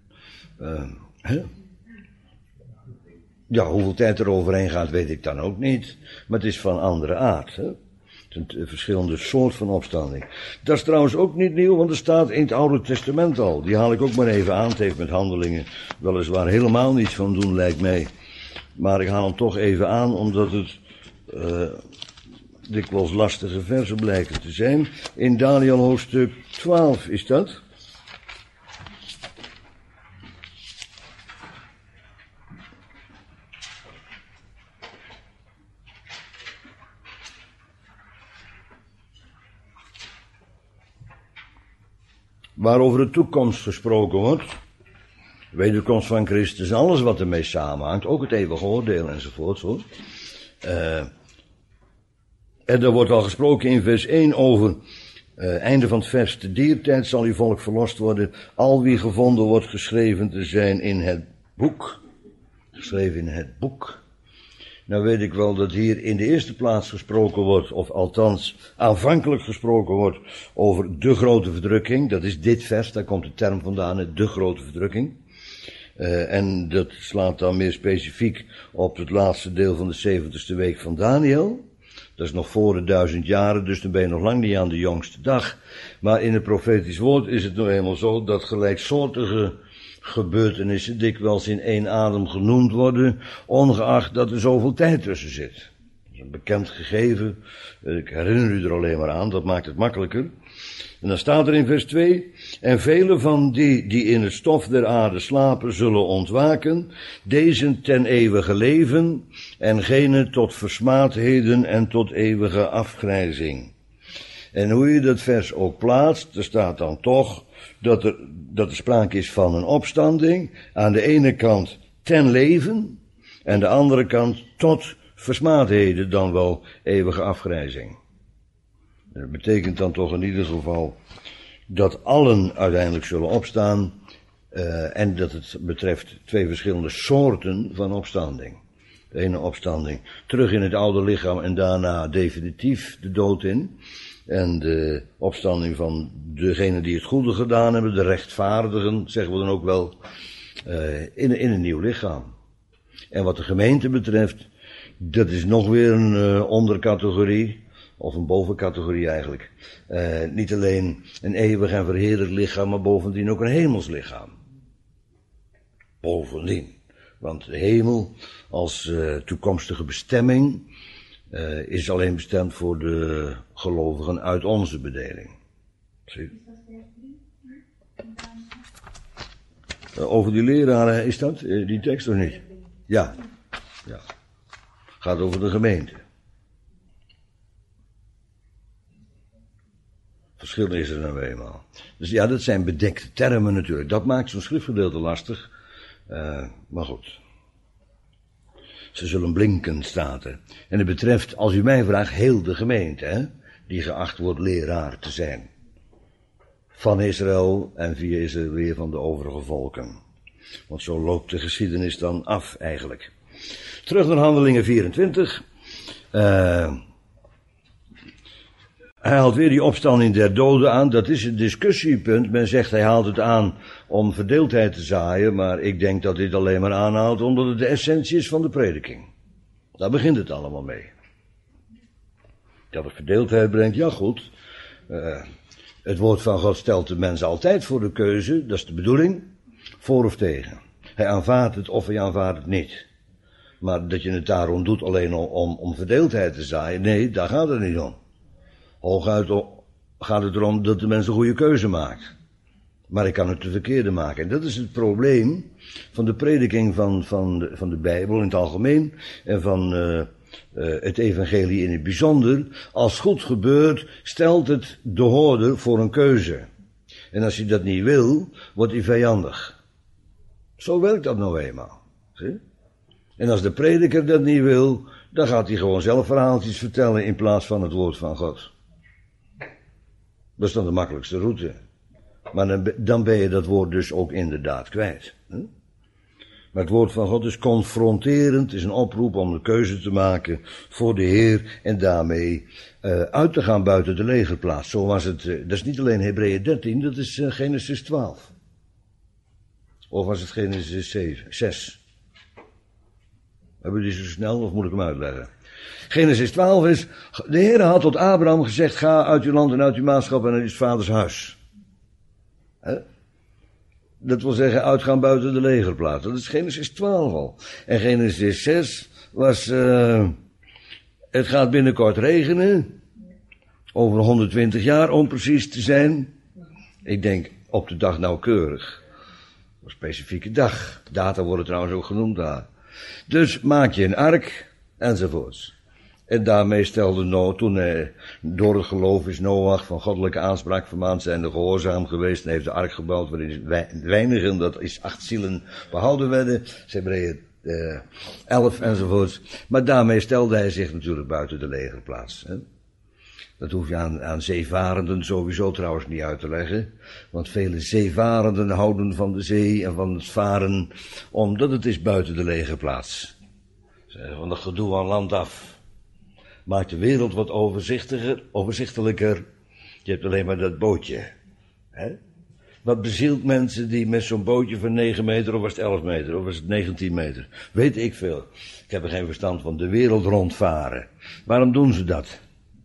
ja, hoeveel tijd er overheen gaat, weet ik dan ook niet. Maar het is van andere aard. Hè? Het is een verschillende soort van opstanding. Dat is trouwens ook niet nieuw, want er staat in het Oude Testament al. Die haal ik ook maar even aan. Het heeft met Handelingen weliswaar helemaal niets van doen, lijkt mij. Maar ik haal hem toch even aan, omdat het dikwijls lastige versen blijken te zijn. In Daniël hoofdstuk 12 is dat. Waar over de toekomst gesproken wordt. Wederkomst van Christus, alles wat ermee samenhangt, ook het eeuwige oordeel enzovoort. Hoor. En er wordt al gesproken in vers 1 over, einde van het vers, de diertijd zal uw volk verlost worden, al wie gevonden wordt geschreven te zijn in het boek. Geschreven in het boek. Nou weet ik wel dat hier in de eerste plaats gesproken wordt, of althans aanvankelijk gesproken wordt over de grote verdrukking. Dat is dit vers, daar komt de term vandaan, de grote verdrukking. En dat slaat dan meer specifiek op het laatste deel van de 70ste week van Daniël. Dat is nog voor de 1000 jaren, dus dan ben je nog lang niet aan de jongste dag. Maar in het profetisch woord is het nou eenmaal zo dat gelijksoortige gebeurtenissen dikwijls in één adem genoemd worden, ongeacht dat er zoveel tijd tussen zit. Dat is een bekend gegeven, ik herinner u er alleen maar aan, dat maakt het makkelijker. En dan staat er in vers 2, en vele van die in het stof der aarde slapen, zullen ontwaken, deze ten eeuwige leven, en gene tot versmaadheden en tot eeuwige afgrijzing. En hoe je dat vers ook plaatst, er staat dan toch dat er sprake is van een opstanding, aan de ene kant ten leven, en aan de andere kant tot versmaadheden, dan wel eeuwige afgrijzing. En dat betekent dan toch in ieder geval dat allen uiteindelijk zullen opstaan, en dat het betreft 2 verschillende soorten van opstanding. De ene opstanding terug in het oude lichaam en daarna definitief de dood in. En de opstanding van degenen die het goede gedaan hebben, de rechtvaardigen, zeggen we dan ook wel, in een nieuw lichaam. En wat de gemeente betreft, dat is nog weer een ondercategorie, of een bovencategorie eigenlijk. Niet alleen een eeuwig en verheerlijk lichaam, maar bovendien ook een hemels lichaam. Bovendien. Want de hemel als toekomstige bestemming is alleen bestemd voor de gelovigen uit onze bedeling. Zie. Over die leraren, is dat die tekst of niet? Ja. Gaat over de gemeente. Verschil is er nou eenmaal. Dus ja, dat zijn bedekte termen natuurlijk. Dat maakt zo'n schriftgedeelte lastig. Maar goed. Ze zullen blinken, staat er. En het betreft, als u mij vraagt, heel de gemeente, hè, die geacht wordt leraar te zijn. Van Israël en via Israël weer van de overige volken. Want zo loopt de geschiedenis dan af eigenlijk. Terug naar Handelingen 24. Hij haalt weer die opstanding der doden aan. Dat is het discussiepunt. Men zegt hij haalt het aan om verdeeldheid te zaaien. Maar ik denk dat dit alleen maar aanhaalt omdat het de essentie is van de prediking. Daar begint het allemaal mee. Dat het verdeeldheid brengt, ja goed. Het woord van God stelt de mens altijd voor de keuze. Dat is de bedoeling. Voor of tegen. Hij aanvaardt het of hij aanvaardt het niet. Maar dat je het daarom doet alleen om verdeeldheid te zaaien. Nee, daar gaat het niet om. Hooguit gaat het erom dat de mens een goede keuze maakt. Maar ik kan het de verkeerde maken. En dat is het probleem van de prediking van de Bijbel in het algemeen. En van het evangelie in het bijzonder. Als goed gebeurt, stelt het de hoorder voor een keuze. En als hij dat niet wil, wordt hij vijandig. Zo werkt dat nou eenmaal. Zie? En als de prediker dat niet wil, dan gaat hij gewoon zelf verhaaltjes vertellen in plaats van het woord van God. Dat is dan de makkelijkste route. Maar dan ben je dat woord dus ook inderdaad kwijt. Hè? Maar het woord van God is confronterend, is een oproep om de keuze te maken voor de Heer en daarmee uit te gaan buiten de legerplaats. Zo was het, dat is niet alleen Hebreeën 13, dat is Genesis 12. Of was het Genesis 6? Hebben we die zo snel of moet ik hem uitleggen? Genesis 12 is, de Heer had tot Abraham gezegd, ga uit uw land en uit uw maatschap en uit uw vaders huis. He? Dat wil zeggen, uitgaan buiten de legerplaats. Dat is Genesis 12 al. En Genesis 6 was, het gaat binnenkort regenen. Over 120 jaar, om precies te zijn. Ik denk op de dag nauwkeurig. Een specifieke dag. Data worden trouwens ook genoemd daar. Dus maak je een ark, enzovoorts. En daarmee stelde Noach, toen door het geloof is Noach van goddelijke aanspraak vermaand zijnde gehoorzaam geweest en heeft de ark gebouwd waarin weinigen, dat is 8 zielen, behouden werden. Hebreeën 11 enzovoorts. Maar daarmee stelde hij zich natuurlijk buiten de legerplaats. Hè. Dat hoef je aan zeevarenden sowieso trouwens niet uit te leggen. Want vele zeevarenden houden van de zee en van het varen, omdat het is buiten de legerplaats. Van dat gedoe aan land af. Maakt de wereld wat overzichtelijker. Je hebt alleen maar dat bootje. Hè? Wat bezielt mensen die met zo'n bootje van 9 meter, of was het 11 meter, of was het 19 meter? Weet ik veel. Ik heb er geen verstand van. De wereld rondvaren. Waarom doen ze dat?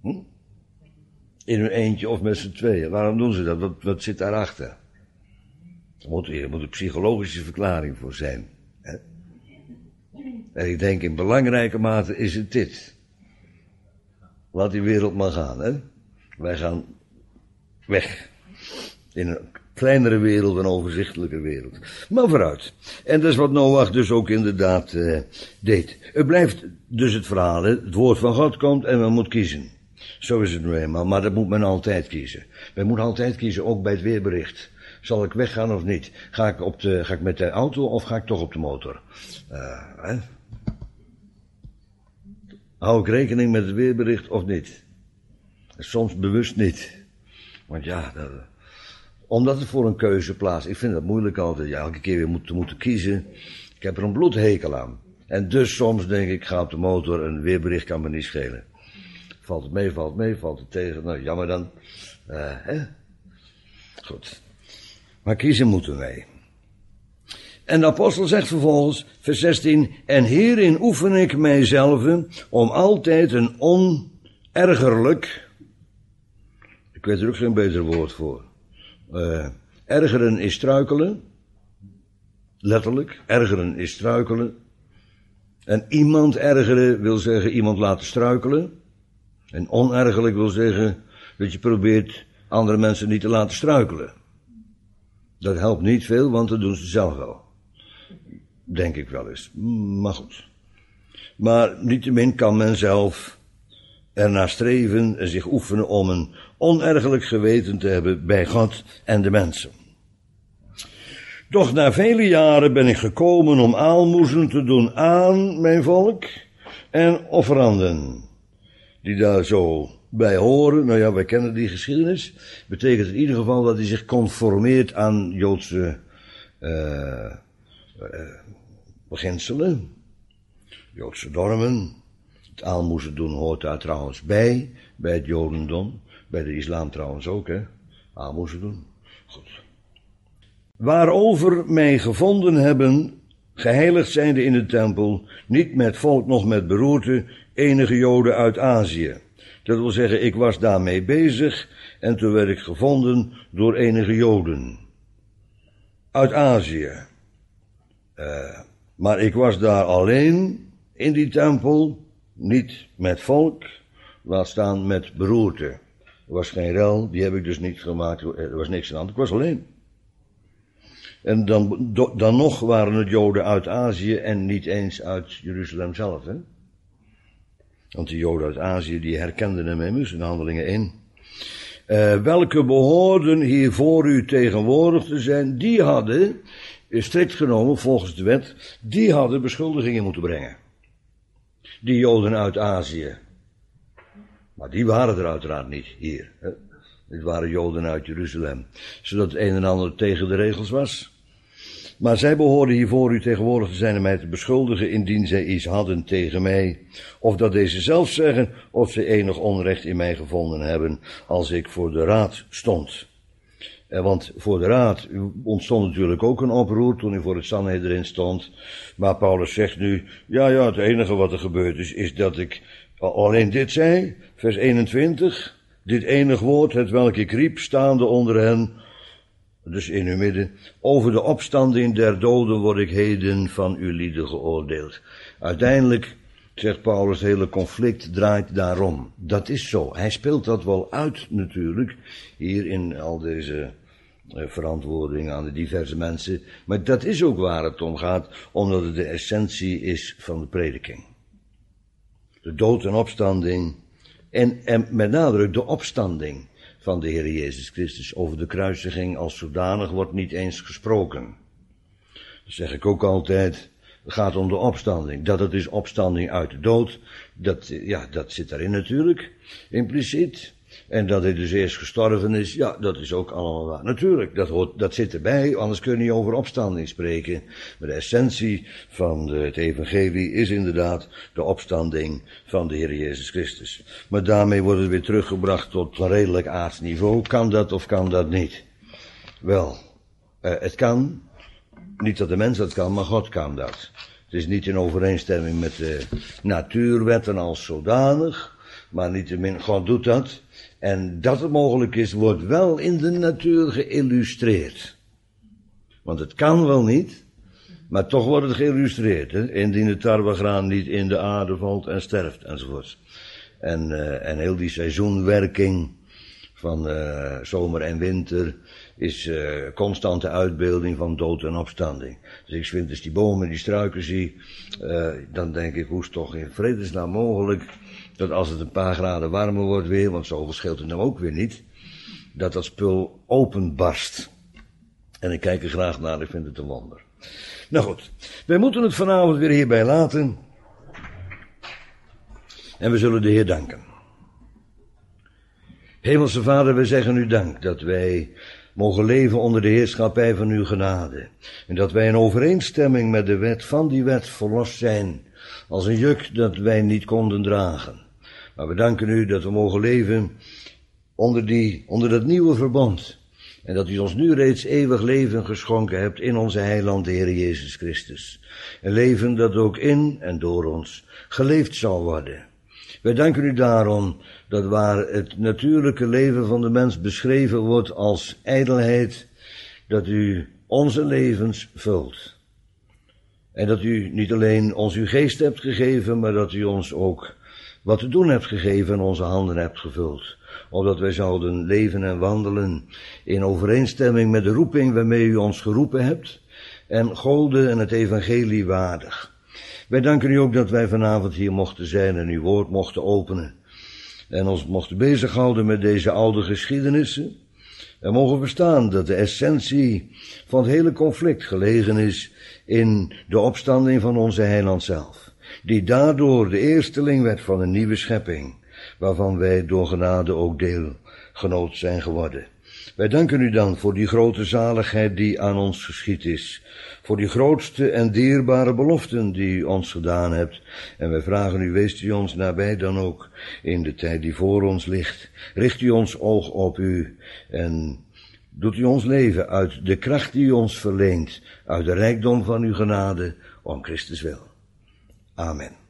In hun eentje of met z'n tweeën. Waarom doen ze dat? Wat zit daarachter? Er moet een psychologische verklaring voor zijn. Hè? En ik denk in belangrijke mate is het dit. Laat die wereld maar gaan, hè. Wij gaan weg. In een kleinere wereld, een overzichtelijke wereld. Maar vooruit. En dat is wat Noach dus ook inderdaad deed. Het blijft dus het verhaal, hè. Het woord van God komt en men moet kiezen. Zo is het nu eenmaal, maar dat moet men altijd kiezen. Men moet altijd kiezen, ook bij het weerbericht. Zal ik weggaan of niet? Ga ik met de auto of ga ik toch op de motor? Hè? Hou ik rekening met het weerbericht of niet? Soms bewust niet. Want ja, omdat het voor een keuze plaatst. Ik vind dat moeilijk altijd. Ja, elke keer weer te moeten kiezen. Ik heb er een bloedhekel aan. En dus soms denk ik, ga op de motor, een weerbericht kan me niet schelen. Valt het mee, valt het tegen. Nou, jammer dan. Hè? Goed. Maar kiezen moeten wij. En de apostel zegt vervolgens, vers 16, en hierin oefen ik mijzelf om altijd een onergerlijk, ik weet er ook geen beter woord voor, ergeren is struikelen, letterlijk, ergeren is struikelen, en iemand ergeren wil zeggen iemand laten struikelen, en onergerlijk wil zeggen dat je probeert andere mensen niet te laten struikelen. Dat helpt niet veel, want dat doen ze zelf wel. Denk ik wel eens. Maar goed. Maar niettemin kan men zelf ernaar streven en zich oefenen om een onergelijk geweten te hebben bij God en de mensen. Doch na vele jaren ben ik gekomen om aalmoezen te doen aan mijn volk en offeranden die daar zo bij horen. Nou ja, wij kennen die geschiedenis. Betekent in ieder geval dat hij zich conformeert aan Joodse beginselen, Joodse normen. Het aalmoezen doen hoort daar trouwens bij het Jodendom, bij de islam trouwens ook, hè. Aalmoezen doen. Goed. Waarover mij gevonden hebben, geheiligd zijnde in de tempel, niet met volk noch met beroerte, enige Joden uit Azië. Dat wil zeggen, ik was daarmee bezig en toen werd ik gevonden door enige Joden uit Azië. Maar ik was daar alleen in die tempel, niet met volk, laat staan met beroerte. Er was geen rel, die heb ik dus niet gemaakt, er was niks aan de hand, ik was alleen. En dan nog waren het Joden uit Azië en niet eens uit Jeruzalem zelf, hè. Want die Joden uit Azië, die herkenden hem immers in Handelingen 1. Welke behoorden hier voor u tegenwoordig te zijn, die hadden, strikt genomen volgens de wet, die hadden beschuldigingen moeten brengen. Die Joden uit Azië. Maar die waren er uiteraard niet hier. Hè? Dit waren Joden uit Jeruzalem. Zodat het een en ander tegen de regels was. Maar zij behoorden hier voor u tegenwoordig te zijn en mij te beschuldigen indien zij iets hadden tegen mij. Of dat deze zelf zeggen, of ze enig onrecht in mij gevonden hebben als ik voor de raad stond. Want voor de raad ontstond natuurlijk ook een oproer toen hij voor het Sanhedrin stond. Maar Paulus zegt nu, ja, het enige wat er gebeurd is dat ik alleen dit zei, vers 21, dit enig woord, het welk ik riep, staande onder hen, dus in uw midden, over de opstanding der doden word ik heden van uw lieden geoordeeld. Uiteindelijk, zegt Paulus, het hele conflict draait daarom. Dat is zo. Hij speelt dat wel uit natuurlijk, hier in al deze verantwoording aan de diverse mensen. Maar dat is ook waar het om gaat, omdat het de essentie is van de prediking. De dood en opstanding, en met nadruk de opstanding van de Heer Jezus Christus. Over de kruisiging als zodanig wordt niet eens gesproken. Dat zeg ik ook altijd. Het gaat om de opstanding. Dat het is opstanding uit de dood. Dat zit daarin natuurlijk. Impliciet. En dat hij dus eerst gestorven is. Ja, dat is ook allemaal waar. Natuurlijk, dat zit erbij. Anders kun je niet over opstanding spreken. Maar de essentie van het evangelie is inderdaad de opstanding van de Heer Jezus Christus. Maar daarmee wordt het weer teruggebracht tot een redelijk aards niveau. Kan dat of kan dat niet? Wel, het kan. Niet dat de mens dat kan, maar God kan dat. Het is niet in overeenstemming met de natuurwetten als zodanig. Maar niettemin, God doet dat. En dat het mogelijk is, wordt wel in de natuur geïllustreerd. Want het kan wel niet, maar toch wordt het geïllustreerd. Hè? Indien het tarwegraan niet in de aarde valt en sterft, enzovoort. En heel die seizoenwerking van zomer en winter is constante uitbeelding van dood en opstanding. Dus ik 's winters die bomen, die struiken zie, dan denk ik, hoe is het toch in vredesnaam mogelijk dat als het een paar graden warmer wordt weer, want zoveel scheelt het nou ook weer niet, dat spul openbarst. En ik kijk er graag naar, ik vind het een wonder. Nou goed, wij moeten het vanavond weer hierbij laten. En we zullen de Heer danken. Hemelse Vader, wij zeggen u dank dat wij mogen leven onder de heerschappij van uw genade. En dat wij in overeenstemming met de wet van die wet verlost zijn, als een juk dat wij niet konden dragen. Maar we danken u dat we mogen leven onder dat nieuwe verbond. En dat u ons nu reeds eeuwig leven geschonken hebt in onze heiland de Heer Jezus Christus. Een leven dat ook in en door ons geleefd zal worden. Wij danken u daarom dat waar het natuurlijke leven van de mens beschreven wordt als ijdelheid, dat u onze levens vult. En dat u niet alleen ons uw geest hebt gegeven, maar dat u ons ook wat te doen hebt gegeven en onze handen hebt gevuld. Opdat wij zouden leven en wandelen in overeenstemming met de roeping waarmee u ons geroepen hebt. En golden en het evangelie waardig. Wij danken u ook dat wij vanavond hier mochten zijn en uw woord mochten openen. en ons mochten bezighouden met deze oude geschiedenissen, en mogen verstaan dat de essentie van het hele conflict gelegen is in de opstanding van onze Heiland zelf, die daardoor de eersteling werd van een nieuwe schepping, waarvan wij door genade ook deelgenoot zijn geworden. Wij danken u dan voor die grote zaligheid die aan ons geschied is, voor die grootste en dierbare beloften die u ons gedaan hebt. En wij vragen u, weest u ons nabij dan ook in de tijd die voor ons ligt. Richt u ons oog op u en doet u ons leven uit de kracht die u ons verleent, uit de rijkdom van uw genade, om Christus wil. Amen.